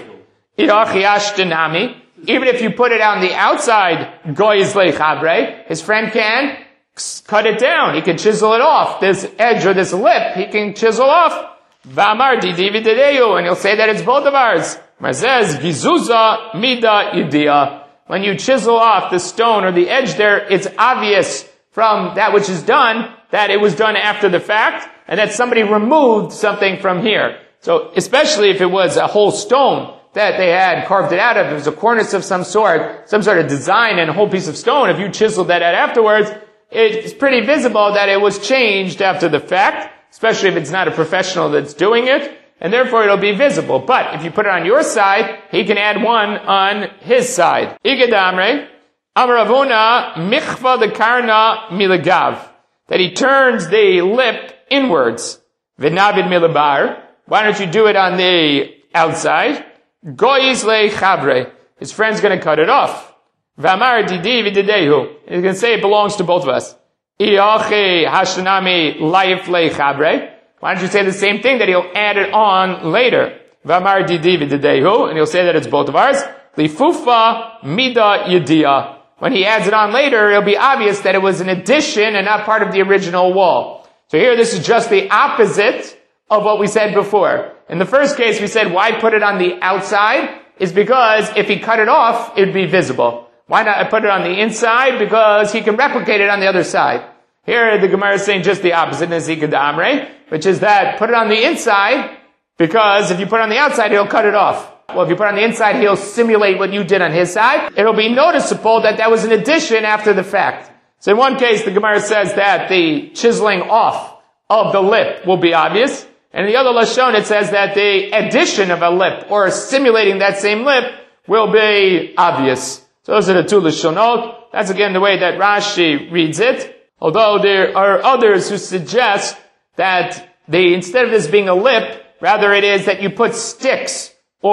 Even if you put it on the outside, goyis lechavrei, his friend can cut it down. He can chisel it off. This edge or this lip, he can chisel off. V'amar didi v'dideyu, and he'll say that it's both of ours. Mar says, gizuza mida idia. When you chisel off the stone or the edge there, it's obvious from that which is done that it was done after the fact, and that somebody removed something from here. So, especially if it was a whole stone that they had carved it out of, it was a cornice of some sort, some sort of design and a whole piece of stone, if you chiseled that out afterwards, it's pretty visible that it was changed after the fact, especially if it's not a professional that's doing it, and therefore it'll be visible. But if you put it on your side, he can add one on his side. Igedamre, Amaravuna, Michva the Karna Milagav, that he turns the lip inwards. V'navid milabar, why don't you do it on the outside? Goyis le chabre, his friend's gonna cut it off. V'amar didi v'didehu, he's gonna say it belongs to both of us. Iyache hashanami laif le chabre, why don't you say the same thing that he'll add it on later? V'amar didi v'didehu, and he'll say that it's both of ours. Lifufa mida yedia, when he adds it on later, it'll be obvious that it was an addition and not part of the original wall. So here, this is just the opposite of what we said before. In the first case, we said, why put it on the outside? Is because if he cut it off, it'd be visible. Why not put it on the inside? Because he can replicate it on the other side. Here, the Gemara is saying just the opposite, Nezika D'Amre, which is that put it on the inside, because if you put it on the outside, he'll cut it off. Well, if you put it on the inside, he'll simulate what you did on his side. It'll be noticeable that that was an addition after the fact. So in one case, the Gemara says that the chiseling off of the lip will be obvious. And in the other Lashon, it says that the addition of a lip, or simulating that same lip, will be obvious. So those are the two Lashonot. That's again the way that Rashi reads it. Although there are others who suggest that they, instead of this being a lip, rather it is that you put sticks.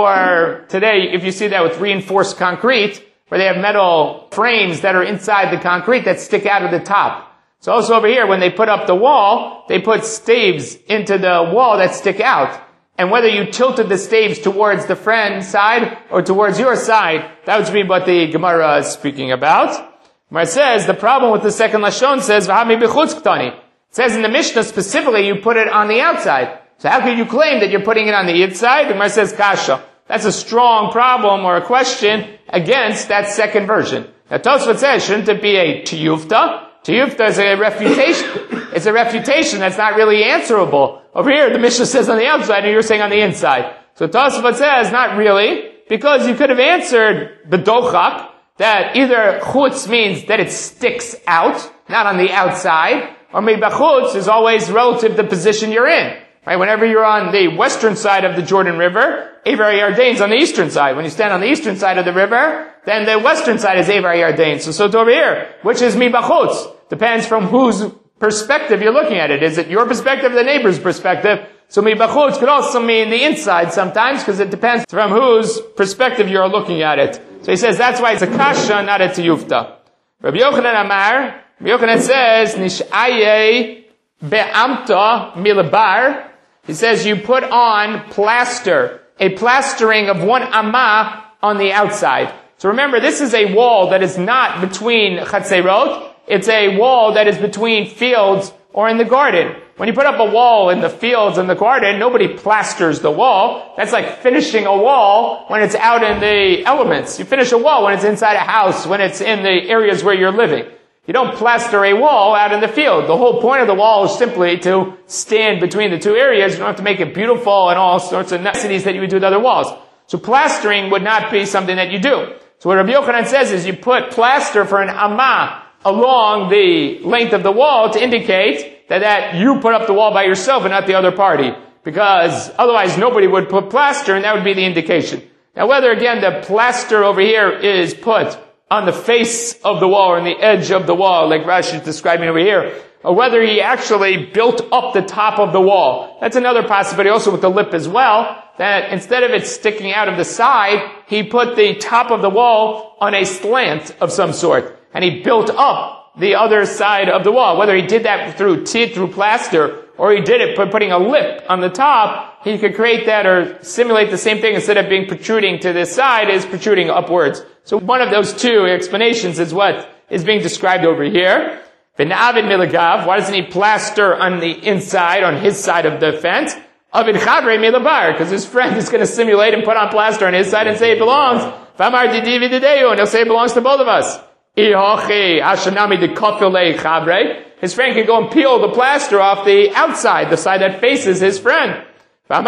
Or today, if you see that with reinforced concrete, where they have metal frames that are inside the concrete that stick out of the top. So also over here, when they put up the wall, they put staves into the wall that stick out. And whether you tilted the staves towards the friend's side or towards your side, that would be what the Gemara is speaking about. Gemara says, the problem with the second Lashon says, V'hami b'chutz ktani. It says in the Mishnah specifically, you put it on the outside. So how can you claim that you're putting it on the inside? The Gemara says, kasha. That's a strong problem or a question against that second version. Now Tosfot says, shouldn't it be a tiyufta? Tiyufta is a refutation. It's a refutation that's not really answerable. Over here, the Mishnah says on the outside, and you're saying on the inside. So Tosfot says, not really, because you could have answered b'dochak, that either chutz means that it sticks out, not on the outside, or mibachutz is always relative to the position you're in. Right? Whenever you're on the western side of the Jordan River, Avar Yarden's on the eastern side. When you stand on the eastern side of the river, then the western side is Avar Yarden. So, so it's over here. Which is mibachutz? Depends from whose perspective you're looking at it. Is it your perspective or the neighbor's perspective? So mibachutz could also mean the inside sometimes, because it depends from whose perspective you're looking at it. So he says that's why it's a kasha, not a tiyufta. Rabbi Yochanan Amar, Rabbi Yochanan says, Nish'aye be'amta milabar. He says you put on plaster, a plastering of one amma on the outside. So remember, this is a wall that is not between chatzerot. It's a wall that is between fields or in the garden. When you put up a wall in the fields and the garden, nobody plasters the wall. That's like finishing a wall when it's out in the elements. You finish a wall when it's inside a house, when it's in the areas where you're living. You don't plaster a wall out in the field. The whole point of the wall is simply to stand between the two areas. You don't have to make it beautiful and all sorts of niceties that you would do with other walls. So plastering would not be something that you do. So what Rabbi Yochanan says is you put plaster for an amma along the length of the wall to indicate that, that you put up the wall by yourself and not the other party. Because otherwise nobody would put plaster, and that would be the indication. Now whether again the plaster over here is put on the face of the wall or on the edge of the wall, like Rashi is describing over here, or whether he actually built up the top of the wall. That's another possibility also with the lip as well, that instead of it sticking out of the side, he put the top of the wall on a slant of some sort, and he built up the other side of the wall. Whether he did that through teeth, through plaster, or he did it by putting a lip on the top, he could create that or simulate the same thing. Instead of being protruding to this side, is protruding upwards. So one of those two explanations is what is being described over here. V'na'avid milagav, why doesn't he plaster on the inside, on his side of the fence? Avid chavrei milabar, because his friend is going to simulate and put on plaster on his side and say it belongs. V'amar didivi dideyu, and he'll say it belongs to both of us. His friend can go and peel the plaster off the outside, the side that faces his friend. And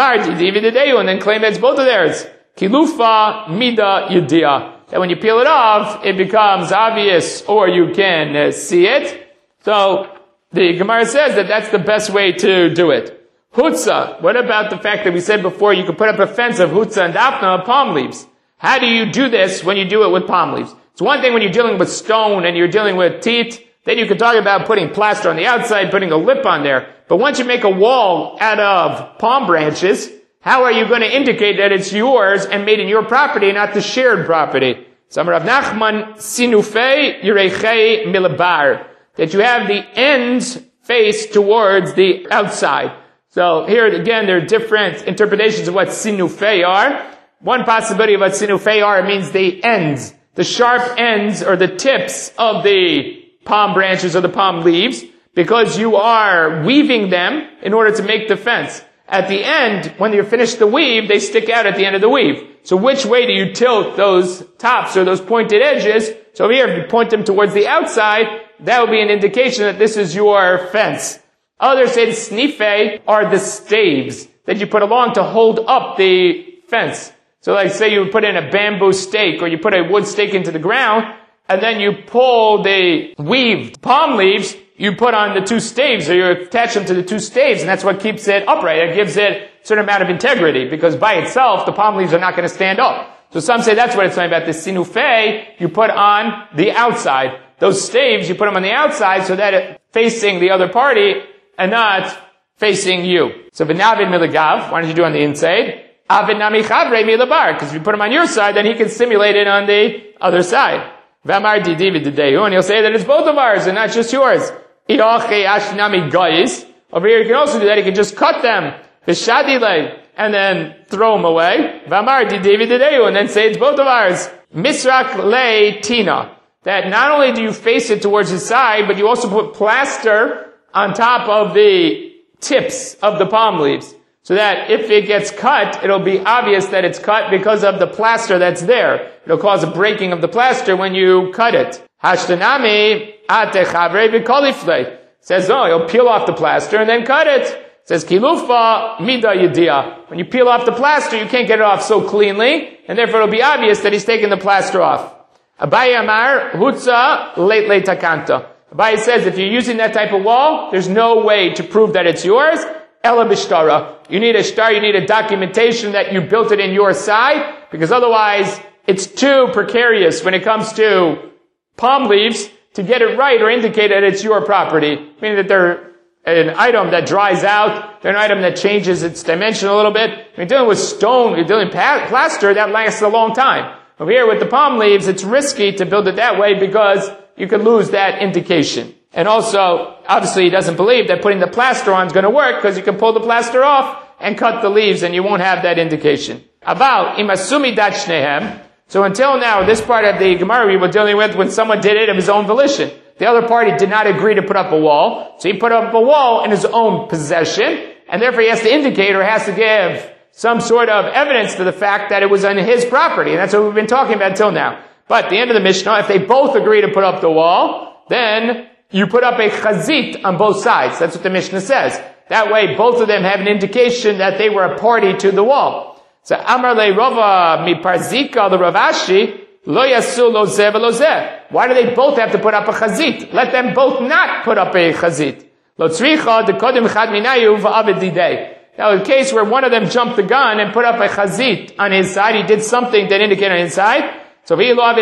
then claim that it's both of theirs. Kilufa mida yidia. That when you peel it off, it becomes obvious, or you can uh, see it. So the Gemara says that that's the best way to do it. Hutzah. What about the fact that we said before you could put up a fence of hutzah and dafna, palm leaves? How do you do this when you do it with palm leaves? It's one thing when you're dealing with stone and you're dealing with teeth, then you can talk about putting plaster on the outside, putting a lip on there. But once you make a wall out of palm branches, how are you going to indicate that it's yours and made in your property, not the shared property? So Rav Nachman sinufei yirechei milabar, that you have the ends face towards the outside. So here again, there are different interpretations of what sinufei are. One possibility of what sinufei are, it means the ends. The sharp ends or the tips of the palm branches or the palm leaves, because you are weaving them in order to make the fence. At the end, when you're finished the weave, they stick out at the end of the weave. So which way do you tilt those tops or those pointed edges? So over here, if you point them towards the outside, that would be an indication that this is your fence. Others say the snife are the staves that you put along to hold up the fence. So like say you put in a bamboo stake or you put a wood stake into the ground and then you pull the weaved palm leaves, you put on the two staves or you attach them to the two staves, and that's what keeps it upright. It gives it a certain amount of integrity, because by itself the palm leaves are not going to stand up. So some say that's what it's talking about. The sinufei you put on the outside. Those staves you put them on the outside so that it's facing the other party and not facing you. So v'navid milagav, why don't you do it on the inside? Avid nami chavrei milabar, because if you put him on your side, then he can simulate it on the other side. V'amar didivi dideyu, and he'll say that it's both of ours and not just yours. Iache ashnami gayis. Over here, you can also do that. You can just cut them, v'shadilei, and then throw them away. V'amar didivi dideyu, and then say it's both of ours. Misrak le tina. That not only do you face it towards his side, but you also put plaster on top of the tips of the palm leaves. So that if it gets cut, it'll be obvious that it's cut because of the plaster that's there. It'll cause a breaking of the plaster when you cut it. Hashtanami ate chavrei v'koliflei. Says, oh, you'll peel off the plaster and then cut it. Says, kilufa mida yidia. When you peel off the plaster, you can't get it off so cleanly, and therefore it'll be obvious that he's taken the plaster off. Abaye Amar, Hutza, late late takanta. Abaye says if you're using that type of wall, there's no way to prove that it's yours. Ela b'shtara. You need a shtar, you need a documentation that you built it in your side, because otherwise it's too precarious when it comes to palm leaves to get it right or indicate that it's your property. Meaning that they're an item that dries out, they're an item that changes its dimension a little bit. When you're dealing with stone, you're dealing with plaster, that lasts a long time. Over here with the palm leaves, it's risky to build it that way because you could lose that indication. And also, obviously he doesn't believe that putting the plaster on is going to work because you can pull the plaster off and cut the leaves and you won't have that indication. About imasumi dachnehem. So until now, this part of the Gemara we were dealing with when someone did it of his own volition. The other party did not agree to put up a wall, so he put up a wall in his own possession, and therefore he has to indicate or has to give some sort of evidence to the fact that it was on his property, and that's what we've been talking about till now. But at the end of the Mishnah, if they both agree to put up the wall, then you put up a chazit on both sides. That's what the Mishnah says. That way, both of them have an indication that they were a party to the wall. So, Amar le Rava mi parzika the Ravashi, lo yasu lo zeh v'lo zeh. Why do they both have to put up a chazit? Let them both not put up a chazit. Lo tzricha dekodim chad minayu v'avid didei. Now, in the case where one of them jumped the gun and put up a chazit on his side, he did something that indicated on his side. So,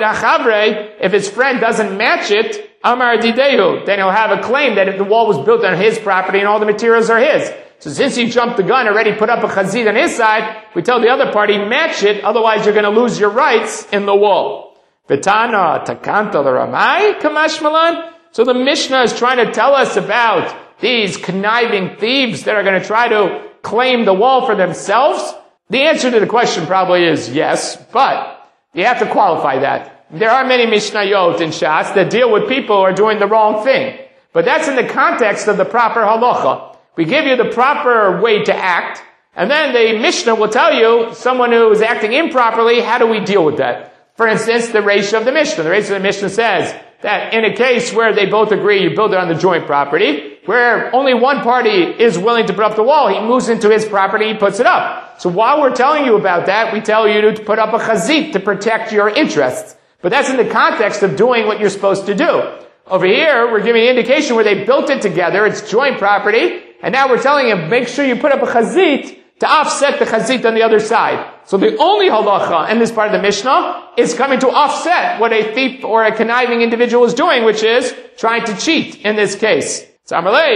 if his friend doesn't match it, Amar Didehu, then he'll have a claim that the wall was built on his property and all the materials are his. So since he jumped the gun, already put up a chazit on his side, we tell the other party, match it, otherwise you're going to lose your rights in the wall. Vitana takanta l'ramai kamash malan. So the Mishnah is trying to tell us about these conniving thieves that are going to try to claim the wall for themselves. The answer to the question probably is yes, but you have to qualify that. There are many Mishnayot in Shas that deal with people who are doing the wrong thing. But that's in the context of the proper halacha. We give you the proper way to act, and then the Mishnah will tell you someone who is acting improperly, how do we deal with that? For instance, the ratio of the Mishnah. The ratio of the Mishnah says that in a case where they both agree, you build it on the joint property, where only one party is willing to put up the wall, he moves into his property, he puts it up. So while we're telling you about that, we tell you to put up a chazit to protect your interests. But that's in the context of doing what you're supposed to do. Over here, we're giving an indication where they built it together, it's joint property, and now we're telling him, make sure you put up a chazit to offset the chazit on the other side. So the only halacha in this part of the Mishnah is coming to offset what a thief or a conniving individual is doing, which is trying to cheat in this case. As I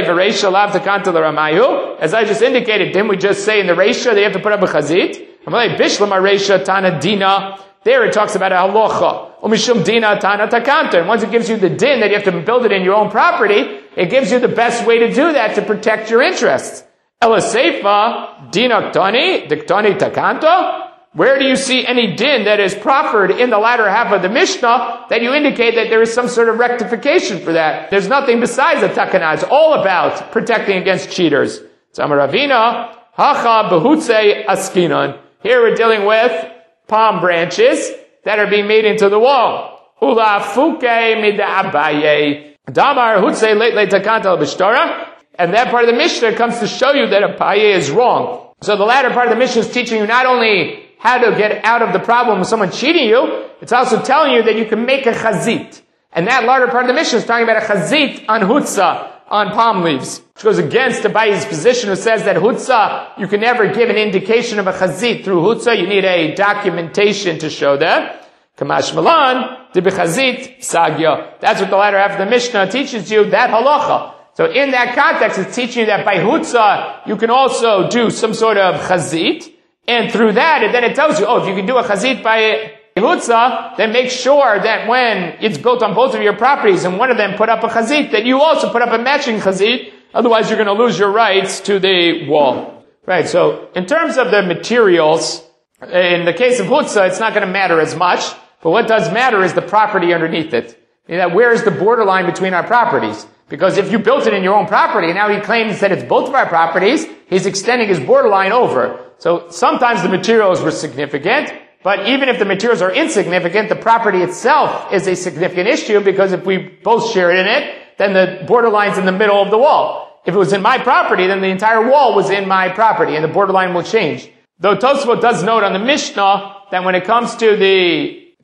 just indicated, didn't we just say in the Reisha they have to put up a chazit? There it talks about a halacha. And once it gives you the din that you have to build it in your own property, it gives you the best way to do that to protect your interests. Ela seifa dinaktani diktani takanto. Where do you see any din that is proffered in the latter half of the Mishnah that you indicate that there is some sort of rectification for that? There's nothing besides the takana. It's all about protecting against cheaters. Tzamaravina hacha behutze askinan. Here we're dealing with palm branches that are being made into the wall. Ula fuke mid'abaye. Damar hutze leit leit takanta b'shtara. And that part of the Mishnah comes to show you that Abaye is wrong. So the latter part of the Mishnah is teaching you not only how to get out of the problem of someone cheating you, it's also telling you that you can make a chazit. And that latter part of the Mishnah is talking about a chazit on hutzah, on palm leaves, which goes against Abaye's position who says that hutzah, you can never give an indication of a chazit through hutzah. You need a documentation to show that. Kamash malan, de bechazit, sagya. That's what the latter half of the Mishnah teaches you, that halacha. So in that context, it's teaching you that by hutzah, you can also do some sort of chazit, and through that, and then it tells you, oh, if you can do a chazit by hutzah, then make sure that when it's built on both of your properties, and one of them put up a chazit, that you also put up a matching chazit, otherwise you're going to lose your rights to the wall. Right, so in terms of the materials, in the case of hutzah, it's not going to matter as much, but what does matter is the property underneath it. You know, where is the borderline between our properties? Because if you built it in your own property, and now he claims that it's both of our properties, he's extending his borderline over. So sometimes the materials were significant, but even if the materials are insignificant, the property itself is a significant issue, because if we both share in it, then the borderline's in the middle of the wall. If it was in my property, then the entire wall was in my property, and the borderline will change. Though Tosfot does note on the Mishnah that when it comes to the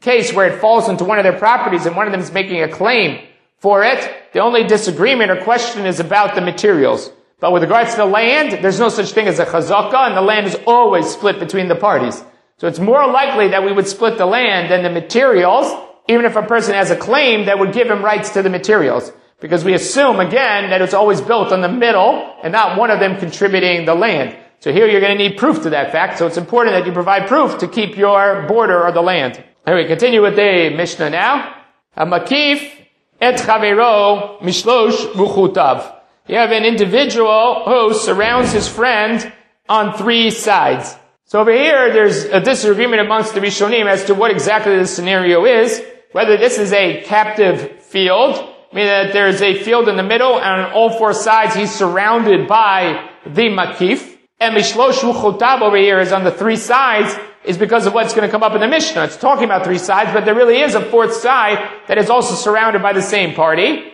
case where it falls into one of their properties and one of them is making a claim for it, the only disagreement or question is about the materials. But with regards to the land, there's no such thing as a chazaka, and the land is always split between the parties. So it's more likely that we would split the land than the materials, even if a person has a claim that would give him rights to the materials. Because we assume, again, that it's always built on the middle and not one of them contributing the land. So here you're going to need proof to that fact, so it's important that you provide proof to keep your border or the land. Here we continue with the Mishnah now. Makif et chavero mishlosh ruchutav. You have an individual who surrounds his friend on three sides. So over here, there's a disagreement amongst the Rishonim as to what exactly the scenario is, whether this is a captive field, meaning that there's a field in the middle, and on all four sides he's surrounded by the makif. And mishlosh ruchotav over here is on the three sides, is because of what's going to come up in the Mishnah. It's talking about three sides, but there really is a fourth side that is also surrounded by the same party.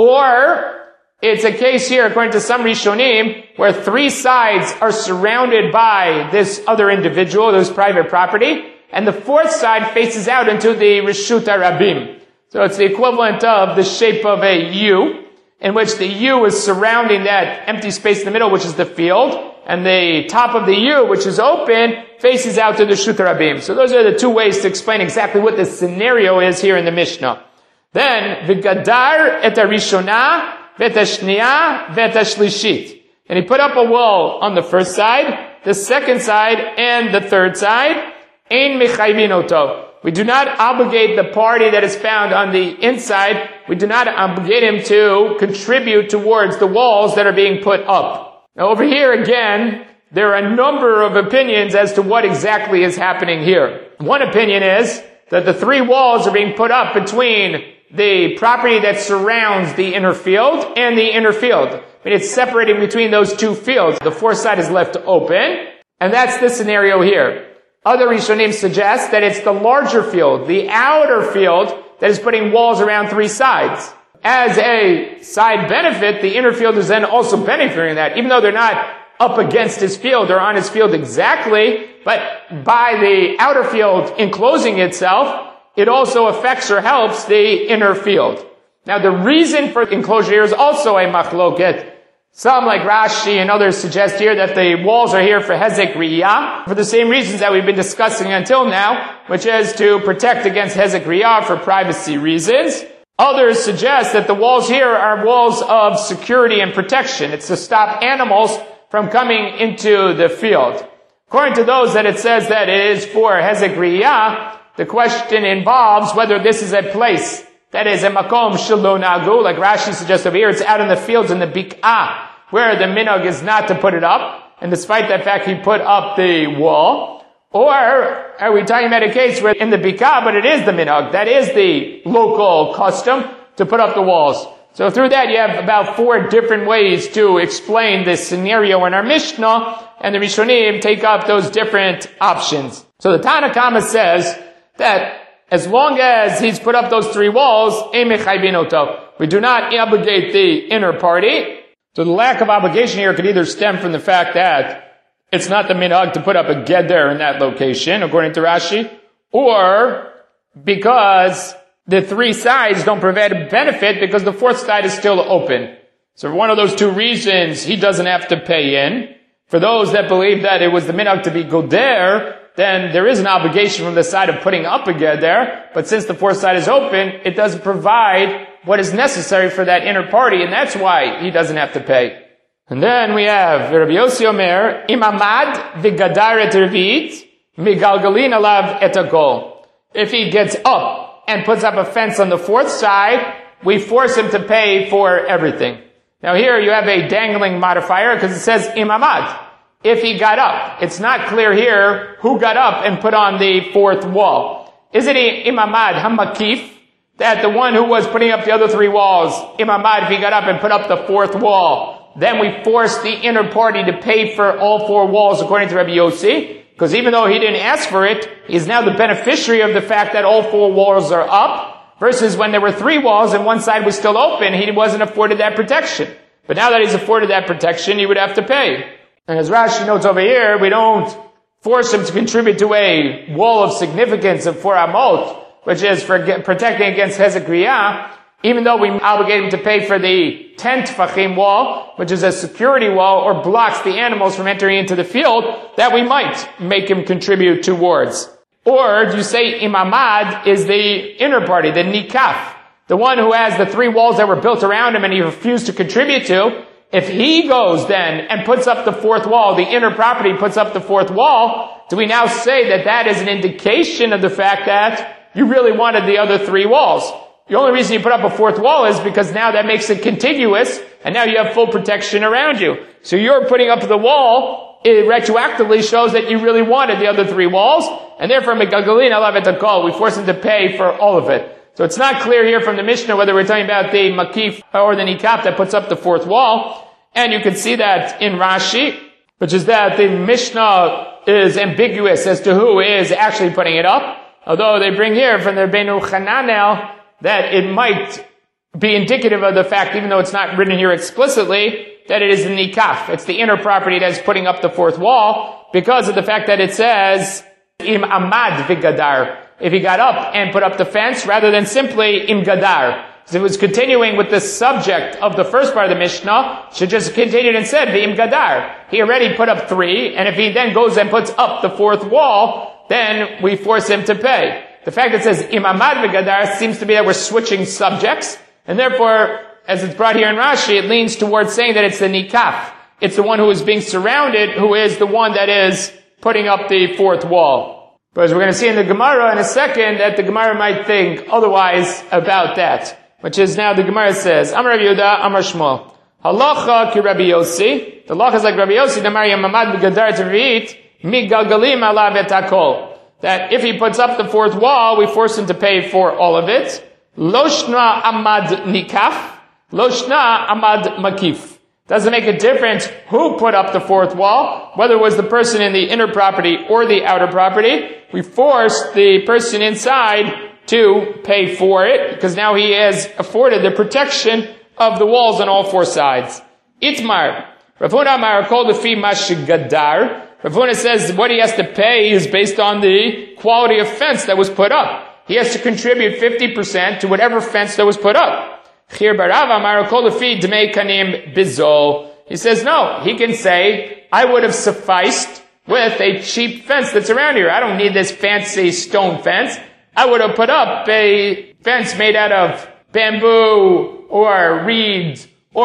Or it's a case here, according to some Rishonim, where three sides are surrounded by this other individual, this private property, and the fourth side faces out into the Reshut HaRabim. So it's the equivalent of the shape of a U, in which the U is surrounding that empty space in the middle, which is the field, and the top of the U, which is open, faces out to the Reshut HaRabim. So those are the two ways to explain exactly what the scenario is here in the Mishnah. Then, V'gadar et HaRishonah v'et hashniya v'et hashlishit. And he put up a wall on the first side, the second side, and the third side. Ein mechayvin oto. We do not obligate the party that is found on the inside, we do not obligate him to contribute towards the walls that are being put up. Now over here again, there are a number of opinions as to what exactly is happening here. One opinion is that the three walls are being put up between the property that surrounds the inner field and the inner field. I mean, it's separating between those two fields. The fourth side is left open, and that's the scenario here. Other Rishonim suggest that it's the larger field, the outer field, that is putting walls around three sides. As a side benefit, the inner field is then also benefiting that, even though they're not up against his field or on his field exactly, but by the outer field enclosing itself, it also affects or helps the inner field. Now the reason for enclosure here is also a machloket. Some, like Rashi and others, suggest here that the walls are here for hezek riyah, for the same reasons that we've been discussing until now, which is to protect against hezek riyah for privacy reasons. Others suggest that the walls here are walls of security and protection. It's to stop animals from coming into the field. According to those that it says that it is for hezek riyah, the question involves whether this is a place that is a makom shelo nagu, like Rashi suggests over here. It's out in the fields in the bik'ah, where the minhag is not to put it up, and despite that fact he put up the wall. Or are we talking about a case where in the bik'ah, but it is the minhag, that is the local custom to put up the walls. So through that you have about four different ways to explain this scenario in our Mishnah, and the Rishonim take up those different options. So the Tana Kama says that as long as he's put up those three walls, we do not obligate the inner party. So the lack of obligation here could either stem from the fact that it's not the minhag to put up a geder in that location, according to Rashi, or because the three sides don't provide a benefit because the fourth side is still open. So for one of those two reasons, he doesn't have to pay in. For those that believe that it was the minhag to be goder, then there is an obligation from the side of putting up a geder, but since the fourth side is open, it doesn't provide what is necessary for that inner party, and that's why he doesn't have to pay. And then we have Rabbi Yossi Omer, Imamad v'gadar et revit, migalgalin alav et agol. If he gets up and puts up a fence on the fourth side, we force him to pay for everything. Now here you have a dangling modifier because it says imamad. If he got up, it's not clear here who got up and put on the fourth wall. Is it imamad hamakif, that the one who was putting up the other three walls, imamad, if he got up and put up the fourth wall, then we force the inner party to pay for all four walls according to Rabbi Yossi, because even though he didn't ask for it, he is now the beneficiary of the fact that all four walls are up, versus when there were three walls and one side was still open, he wasn't afforded that protection. But now that he's afforded that protection, he would have to pay. And as Rashi notes over here, we don't force him to contribute to a wall of significance of four amot, which is for protecting against Hezekriah, even though we obligate him to pay for the ten tefachim wall, which is a security wall or blocks the animals from entering into the field, that we might make him contribute towards. Or do you say imamad is the inner party, the nikaf, the one who has the three walls that were built around him and he refused to contribute to? If he goes then and puts up the fourth wall, the inner property puts up the fourth wall, do we now say that that is an indication of the fact that you really wanted the other three walls? The only reason you put up a fourth wall is because now that makes it contiguous, and now you have full protection around you. So you're putting up the wall, it retroactively shows that you really wanted the other three walls, and therefore, megalgalin alav et hakol, we force him to pay for all of it. So it's not clear here from the Mishnah whether we're talking about the makif or the nikaf that puts up the fourth wall, and you can see that in Rashi, which is that the Mishnah is ambiguous as to who is actually putting it up, although they bring here from the Benu Chananel that it might be indicative of the fact, even though it's not written here explicitly, that it is the nikaf. It's the inner property that is putting up the fourth wall, because of the fact that it says, im amad vigadar, if he got up and put up the fence, rather than simply im gadar. So it was continuing with the subject of the first part of the Mishnah, should just continued and said, im gadar. He already put up three, and if he then goes and puts up the fourth wall, then we force him to pay. The fact that it says imamad v'gadar seems to be that we're switching subjects, and therefore, as it's brought here in Rashi, it leans towards saying that it's the nikaf. It's the one who is being surrounded, who is the one that is putting up the fourth wall. But as we're going to see in the Gemara in a second, that the Gemara might think otherwise about that, which is now the Gemara says, Amar Rabbi Yehuda, Amar Shmuel, Halacha ki Rabbi Yossi, the halacha is like Rabbi Yossi, Damar yamamad v'gadar t'vit, migalgalim alav et hakol. That if he puts up the fourth wall, we force him to pay for all of it. Loshna amad nikaf, loshna amad makif. Doesn't make a difference who put up the fourth wall, whether it was the person in the inner property or the outer property. We force the person inside to pay for it, because now he has afforded the protection of the walls on all four sides. Itmar, Rav Huna Amar kol lefi mashigadar. Rav Huna says what he has to pay is based on the quality of fence that was put up. He has to contribute fifty percent to whatever fence that was put up. Chir barav amar kol lefi dmei kanim bizol. He says no, he can say, I would have sufficed with a cheap fence that's around here. I don't need this fancy stone fence. I would have put up a fence made out of bamboo or reeds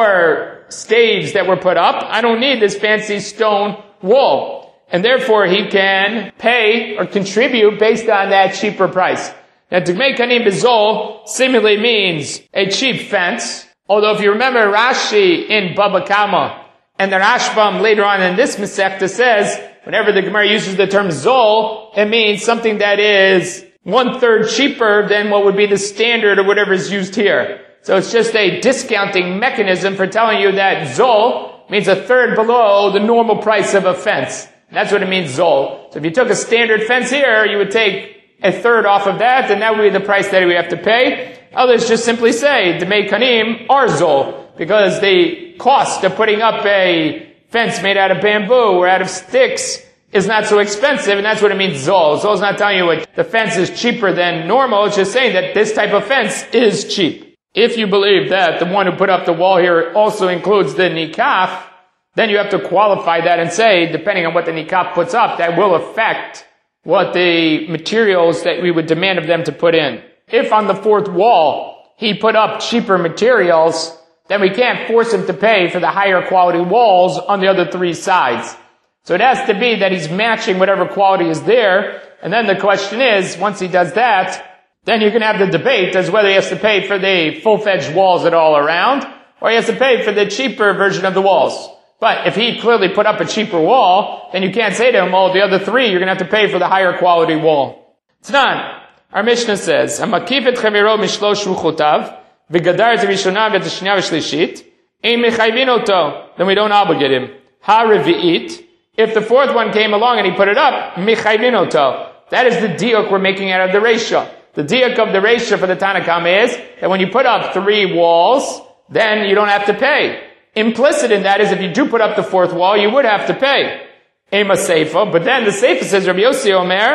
or staves that were put up. I don't need this fancy stone wall. And therefore he can pay or contribute based on that cheaper price. Now, Dmei Kanim Bizol similarly means a cheap fence. Although if you remember Rashi in Baba Kama and the Rashbam later on in this Masechta says, whenever the Gemara uses the term Zol, it means something that is one third cheaper than what would be the standard or whatever is used here. So it's just a discounting mechanism for telling you that Zol means a third below the normal price of a fence. That's what it means, Zol. So if you took a standard fence here, you would take a third off of that, and that would be the price that we have to pay. Others just simply say, Dmei Kanim are Zol, because the cost of putting up a fence made out of bamboo or out of sticks is not so expensive, and that's what it means, Zol. Zol's not telling you what the fence is cheaper than normal, it's just saying that this type of fence is cheap. If you believe that the one who put up the wall here also includes the nikaf, then you have to qualify that and say, depending on what the nikaf puts up, that will affect what the materials that we would demand of them to put in. If on the fourth wall he put up cheaper materials, then we can't force him to pay for the higher quality walls on the other three sides. So it has to be that he's matching whatever quality is there, and then the question is, once he does that, then you can have the debate as whether he has to pay for the full-fledged walls at all around, or he has to pay for the cheaper version of the walls. But if he clearly put up a cheaper wall, then you can't say to him, oh, the other three, you're going to have to pay for the higher quality wall. Tanan, our Mishnah says, "Hamakif et chaviro mishlosh ruchotav, v'gadar et rishona v'et shnia v'shlishit, ein mechayvin oto." Then we don't obligate him. Ha revi'it. If the fourth one came along and he put it up, mechayvin oto. That is the diuk we're making out of the reisha. The diuk of the reisha for the Tanakam is that when you put up three walls, then you don't have to pay. Implicit in that is if you do put up the fourth wall, you would have to pay. Ema Seifa, but then the Seifa says, Rabbi Yossi Omer,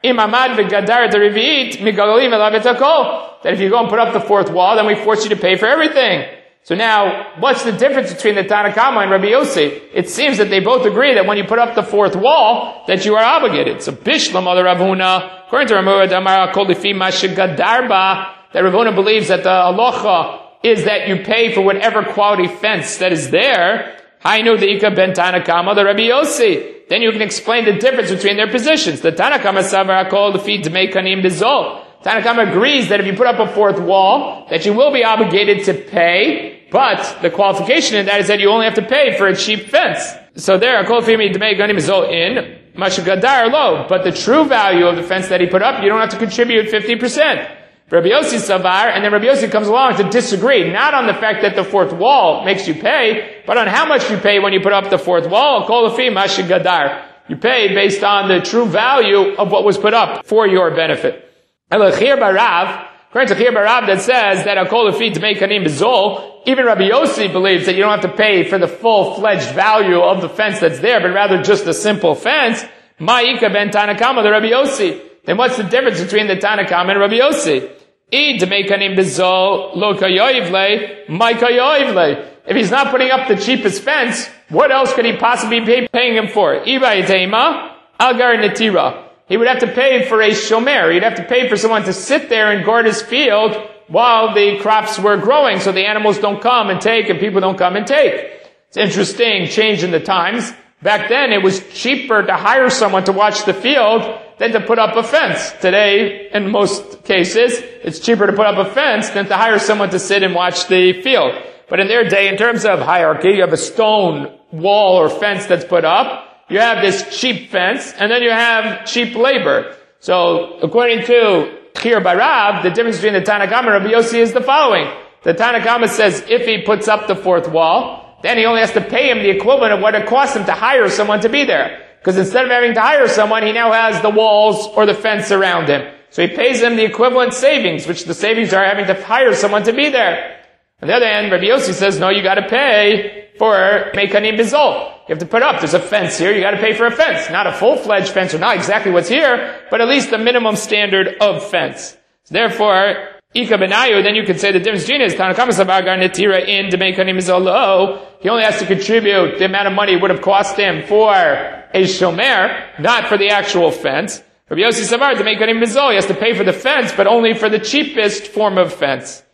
Imamad v'gadar derivit migalolim elav et hakol. That if you go and put up the fourth wall, then we force you to pay for everything. So now, what's the difference between the Tanna Kama and Rabbi Yossi? It seems that they both agree that when you put up the fourth wall, that you are obligated. So Bishlam al Rav Huna, according to Ramur Damar Kol Lifi Mashigadarba, that Rav Huna believes that the halacha is that you pay for whatever quality fence that is there. Hainu the Ika ben Tanna Kama, the Rabbi Yossi. Then you can explain the difference between their positions. The Tanna Kama Savar Kol Lifi Dmei Kanim Bizol. Tanna Kama agrees that if you put up a fourth wall, that you will be obligated to pay, but the qualification in that is that you only have to pay for a cheap fence. So there, Kol Fimi Dmei Ganim Bizol in Mashagadar low, but the true value of the fence that he put up, you don't have to contribute fifty percent. Rabbi Yossi Savar, and then Rabbi Yossi comes along to disagree, not on the fact that the fourth wall makes you pay, but on how much you pay when you put up the fourth wall. Kol Fimi Mashagadar. You pay based on the true value of what was put up for your benefit. Elachir Barav, according to Chir Barav that says that Akol Lefi Dmei Kanim Bizol, even Rabbi Yossi believes that you don't have to pay for the full-fledged value of the fence that's there, but rather just a simple fence. Ma'ika ben Tanna Kama, the Rabbi Yossi. Then what's the difference between the Tanna Kama and Rabbi Yossi? I Dmei Kanim Bizol, lo kayoivle, my kayoivle. If he's not putting up the cheapest fence, what else could he possibly be paying him for? Iba Yitema, Algar Netira. He would have to pay for a shomer. He'd have to pay for someone to sit there and guard his field while the crops were growing so the animals don't come and take and people don't come and take. It's interesting change in the times. Back then it was cheaper to hire someone to watch the field than to put up a fence. Today, in most cases, it's cheaper to put up a fence than to hire someone to sit and watch the field. But in their day, in terms of hierarchy, you have a stone wall or fence that's put up. You have this cheap fence, and then you have cheap labor. So, according to Chir Barav, the difference between the Tanna Kama and Rabbi Yossi is the following. The Tanna Kama says if he puts up the fourth wall, then he only has to pay him the equivalent of what it costs him to hire someone to be there. Because instead of having to hire someone, he now has the walls or the fence around him. So he pays him the equivalent savings, which the savings are having to hire someone to be there. On the other hand, Rabbi Yossi says, no, you gotta pay for Meikanim Bizol. You have to put up, there's a fence here, you gotta pay for a fence. Not a full-fledged fence, or not exactly what's here, but at least the minimum standard of fence. So therefore, Ika Benayu, then you could say the difference between is, Tanna Kama Savar Gar Netira in to Meikanim Bizol lo, he only has to contribute the amount of money it would have cost him for a shomer, not for the actual fence. Rabbi Yossi Savar to Meikanim Bizol, he has to pay for the fence, but only for the cheapest form of fence.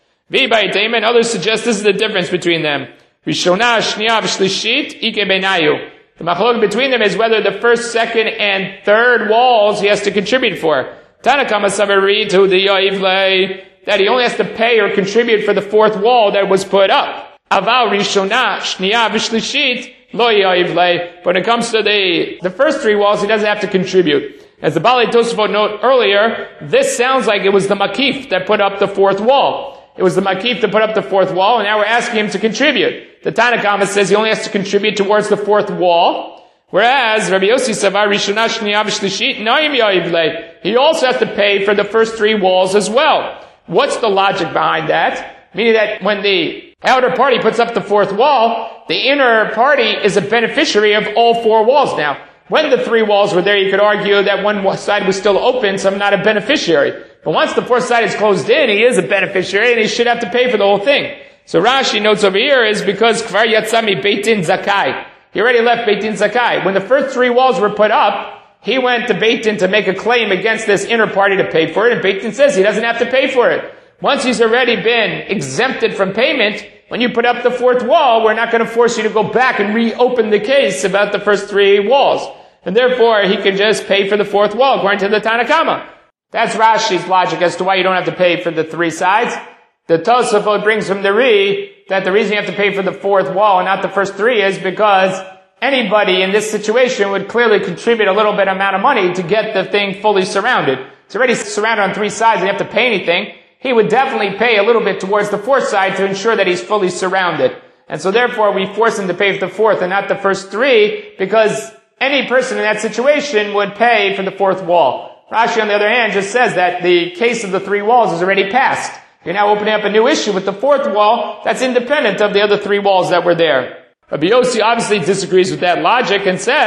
And others suggest this is the difference between them. Rishonah, Shniyav, Shlishit, Ike Benayu. The machlok between them is whether the first, second, and third walls he has to contribute for. Tanna Kama Savari to the Yoivle, that he only has to pay or contribute for the fourth wall that was put up. Aval Rishonah, Shniyav, Shlishit, Lo Yoivle. But when it comes to the, the first three walls, he doesn't have to contribute. As the Balei Tosafot note earlier, this sounds like it was the Makif that put up the fourth wall. It was the Makif to put up the fourth wall, and now we're asking him to contribute. The Tanna Kama says he only has to contribute towards the fourth wall, whereas Rabbi Yossi Savar Rishonah Shniyav Shlishit Naim Yoivle, he also has to pay for the first three walls as well. What's the logic behind that? Meaning that when the outer party puts up the fourth wall, the inner party is a beneficiary of all four walls now. When the three walls were there, you could argue that one side was still open, so I'm not a beneficiary. But once the fourth side is closed in, he is a beneficiary, and he should have to pay for the whole thing. So Rashi notes over here is because Kvar Yatzami Beitin Zakai. He already left Beitin Zakai. When the first three walls were put up, he went to Beitin to make a claim against this inner party to pay for it, and Beitin says he doesn't have to pay for it. Once he's already been exempted from payment, when you put up the fourth wall, we're not going to force you to go back and reopen the case about the first three walls. And therefore, he can just pay for the fourth wall, according to the Tanna Kama. That's Rashi's logic as to why you don't have to pay for the three sides. The Tosafot brings from the Ri that the reason you have to pay for the fourth wall and not the first three is because anybody in this situation would clearly contribute a little bit amount of money to get the thing fully surrounded. It's already surrounded on three sides, you have to pay anything. He would definitely pay a little bit towards the fourth side to ensure that he's fully surrounded. And so therefore we force him to pay for the fourth and not the first three, because any person in that situation would pay for the fourth wall. Rashi, on the other hand, just says that the case of the three walls is already passed. You're now opening up a new issue with the fourth wall that's independent of the other three walls that were there. Rabbi Yossi obviously disagrees with that logic and says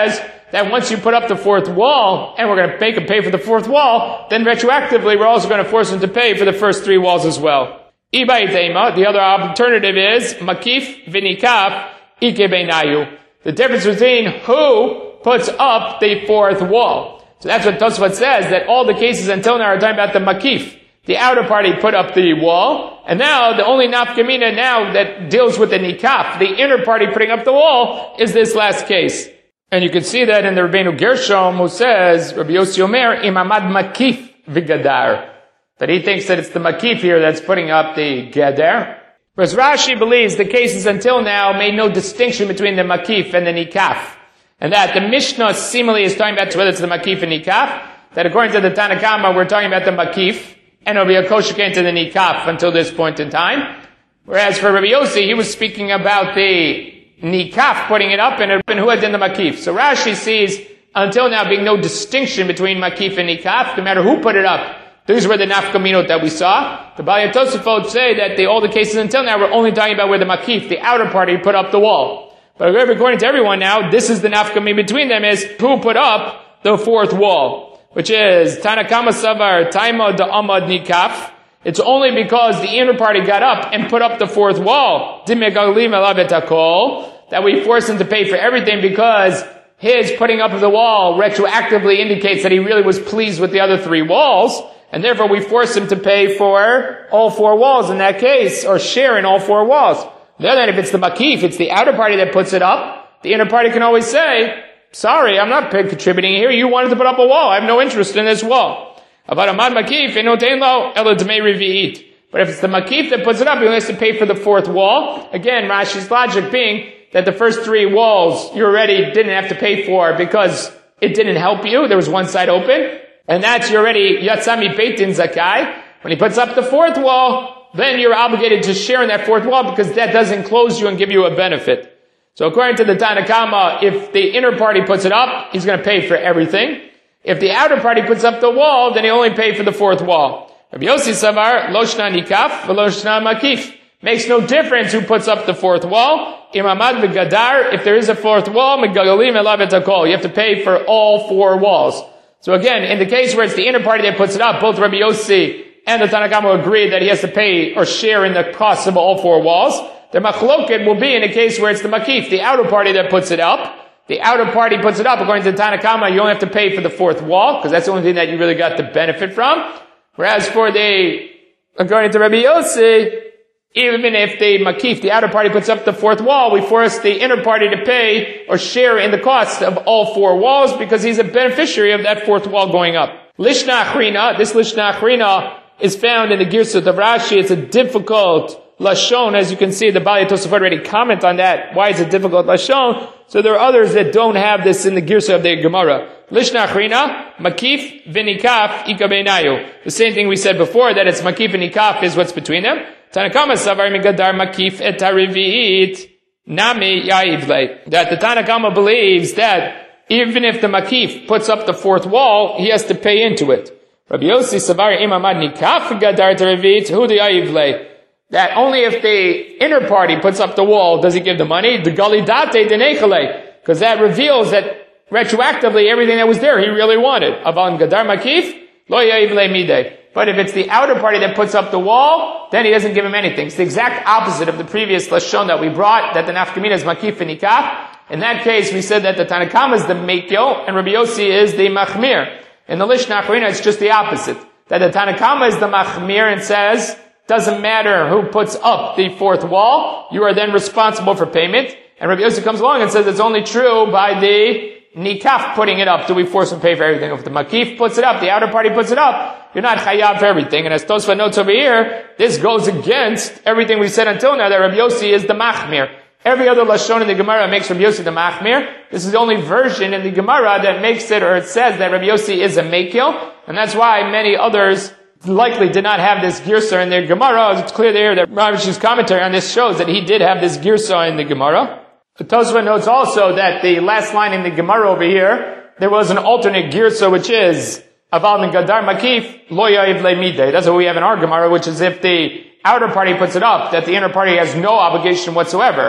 that once you put up the fourth wall, and we're going to make him pay for the fourth wall, then retroactively we're also going to force him to pay for the first three walls as well. The other alternative is makif v'nikaf ike beinayu. The difference between who puts up the fourth wall. So that's what Tosfot says, that all the cases until now are talking about the makif. The outer party put up the wall, and now the only nafkamina now that deals with the nikaf, the inner party putting up the wall, is this last case. And you can see that in the Rabbeinu Gershom, who says, Rabbi Yossi Omer, imamad makif v'gadar. That he thinks that it's the makif here that's putting up the gadar. Whereas Rashi believes the cases until now made no distinction between the makif and the nikaf. And that the Mishnah seemingly is talking about whether it's the makif and nikaf. That according to the Tanna Kama, we're talking about the makif. And it'll be a kosher to the nikaf until this point in time. Whereas for Rabbi Yossi, he was speaking about the nikaf, putting it up, and who had done the makif. So Rashi sees, until now, being no distinction between makif and nikaf, no matter who put it up. These were the nafkaminot that we saw. The Baalei Tosafot say that the, all the cases until now were only talking about where the makif, the outer party, put up the wall. But according to everyone now, this is the nafkamin between them, is who put up the fourth wall. Which is, Tanna Kama Savar, Taima da Amad Nikaf. It's only because the inner party got up and put up the fourth wall, that we force him to pay for everything, because his putting up of the wall retroactively indicates that he really was pleased with the other three walls, and therefore we force him to pay for all four walls in that case, or share in all four walls. On the other hand, if it's the makif, it's the outer party that puts it up, the inner party can always say, sorry, I'm not contributing here. You wanted to put up a wall. I have no interest in this wall. But if it's the makif that puts it up, he has to pay for the fourth wall. Again, Rashi's logic being that the first three walls you already didn't have to pay for because it didn't help you. There was one side open. And that's you already yatsami beitin zakai. When he puts up the fourth wall, then you're obligated to share in that fourth wall because that doesn't close you and give you a benefit. So according to the Tanna Kama, if the inner party puts it up, he's going to pay for everything. If the outer party puts up the wall, then he only pay for the fourth wall. Rabbi Yossi Savar, Loshna Nikaf, Loshna Makif. Makes no difference who puts up the fourth wall. Imamad V'gadar, if there is a fourth wall, Megagalim Elav Etakol. You have to pay for all four walls. So again, in the case where it's the inner party that puts it up, both Rabbi Yossi and the Tanna Kama agree that he has to pay or share in the costs of all four walls. The machloket will be in a case where it's the makif, the outer party that puts it up. The outer party puts it up. According to the Tanna Kama, you only have to pay for the fourth wall, because that's the only thing that you really got the benefit from. Whereas for the, according to Rabbi Yossi, even if the makif, the outer party puts up the fourth wall, we force the inner party to pay or share in the cost of all four walls, because he's a beneficiary of that fourth wall going up. Lishna Achrina, this Lishna Achrina is found in the Girsut of Rashi. It's a difficult Lashon, as you can see, the Baalei Tosafot already comment on that. Why is it difficult Lashon? So there are others that don't have this in the Girsa of the Gemara. Lishna Achrina, Makif v'Nikaf ika beinayu. The same thing we said before, that it's Makif and Nikaf is what's between them. Tanna Kama Savar Migadar Makif et Harivi'it Nami Ya'ivle. That the Tanna Kama believes that even if the Makif puts up the fourth wall, he has to pay into it. Rabbi Yossi Savar Imamad Nikaf Gadar Harivi'it Hu Ya'ivle. That only if the inner party puts up the wall does he give the money. The galidate denechale, because that reveals that retroactively everything that was there he really wanted. Avan gadar makif lo ya'ivle midei. But if it's the outer party that puts up the wall, then he doesn't give him anything. It's the exact opposite of the previous lashon that we brought, that the nafkamina is makif and nikaf. In that case, we said that the Tanna Kama is the mekil and Rabbi Yossi is the machmir. In the Lishna Achrina, it's just the opposite. That the Tanna Kama is the machmir and says, doesn't matter who puts up the fourth wall, you are then responsible for payment. And Rabbi Yossi comes along and says it's only true by the nikaf putting it up. Do we force him to pay for everything? If the makif puts it up, the outer party puts it up, you're not chayav for everything. And as Tosfot notes over here, this goes against everything we said until now, that Rabbi Yossi is the machmir. Every other lashon in the Gemara makes Rabbi Yossi the machmir. This is the only version in the Gemara that makes it, or it says that Rabbi Yossi is a mekil. And that's why many others likely did not have this girsa in their Gemara. It's clear there that Ravish's commentary on this shows that he did have this girsa in the Gemara. The Tosfot notes also that the last line in the Gemara over here, there was an alternate girsa, which is Aval min gadar makif lo ya'iv le'midei. That's what we have in our Gemara, which is if the outer party puts it up, that the inner party has no obligation whatsoever.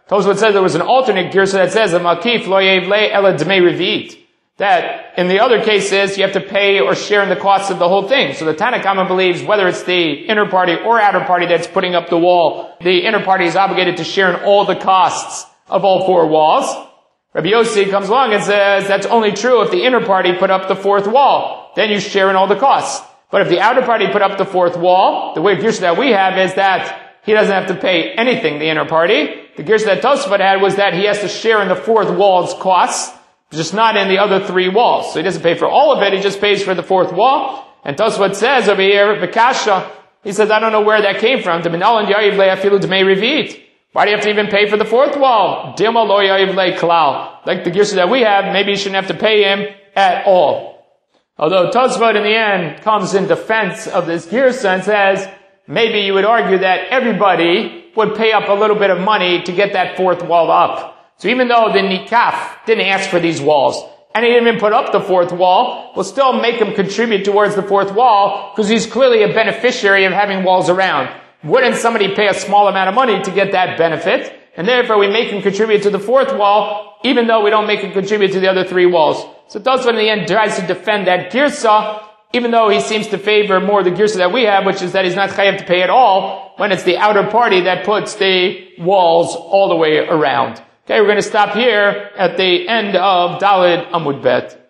Tosfot says there was an alternate girsa that says, Makif lo yevle ela dmei revit. That in the other cases, you have to pay or share in the costs of the whole thing. So the Tanna Kama believes whether it's the inner party or outer party that's putting up the wall, the inner party is obligated to share in all the costs of all four walls. Rabbi Yossi comes along and says that's only true if the inner party put up the fourth wall. Then you share in all the costs. But if the outer party put up the fourth wall, the way Girsa that we have is that he doesn't have to pay anything, the inner party. The Girsa that Tosfot had was that he has to share in the fourth wall's costs, just not in the other three walls. So he doesn't pay for all of it, he just pays for the fourth wall. And Tosfot says over here, Bekasha, he says, I don't know where that came from. Why do you have to even pay for the fourth wall? Like the Girsa that we have, maybe you shouldn't have to pay him at all. Although Tosfot in the end comes in defense of this Girsa and says, maybe you would argue that everybody would pay up a little bit of money to get that fourth wall up. So even though the Nikaf didn't ask for these walls, and he didn't even put up the fourth wall, we'll still make him contribute towards the fourth wall, because he's clearly a beneficiary of having walls around. Wouldn't somebody pay a small amount of money to get that benefit? And therefore we make him contribute to the fourth wall, even though we don't make him contribute to the other three walls. So Tosfot in the end tries to defend that Girsa, even though he seems to favor more the Girsa that we have, which is that he's not chayav to pay at all, when it's the outer party that puts the walls all the way around. Okay, we're going to stop here at the end of Daled Amud Bet.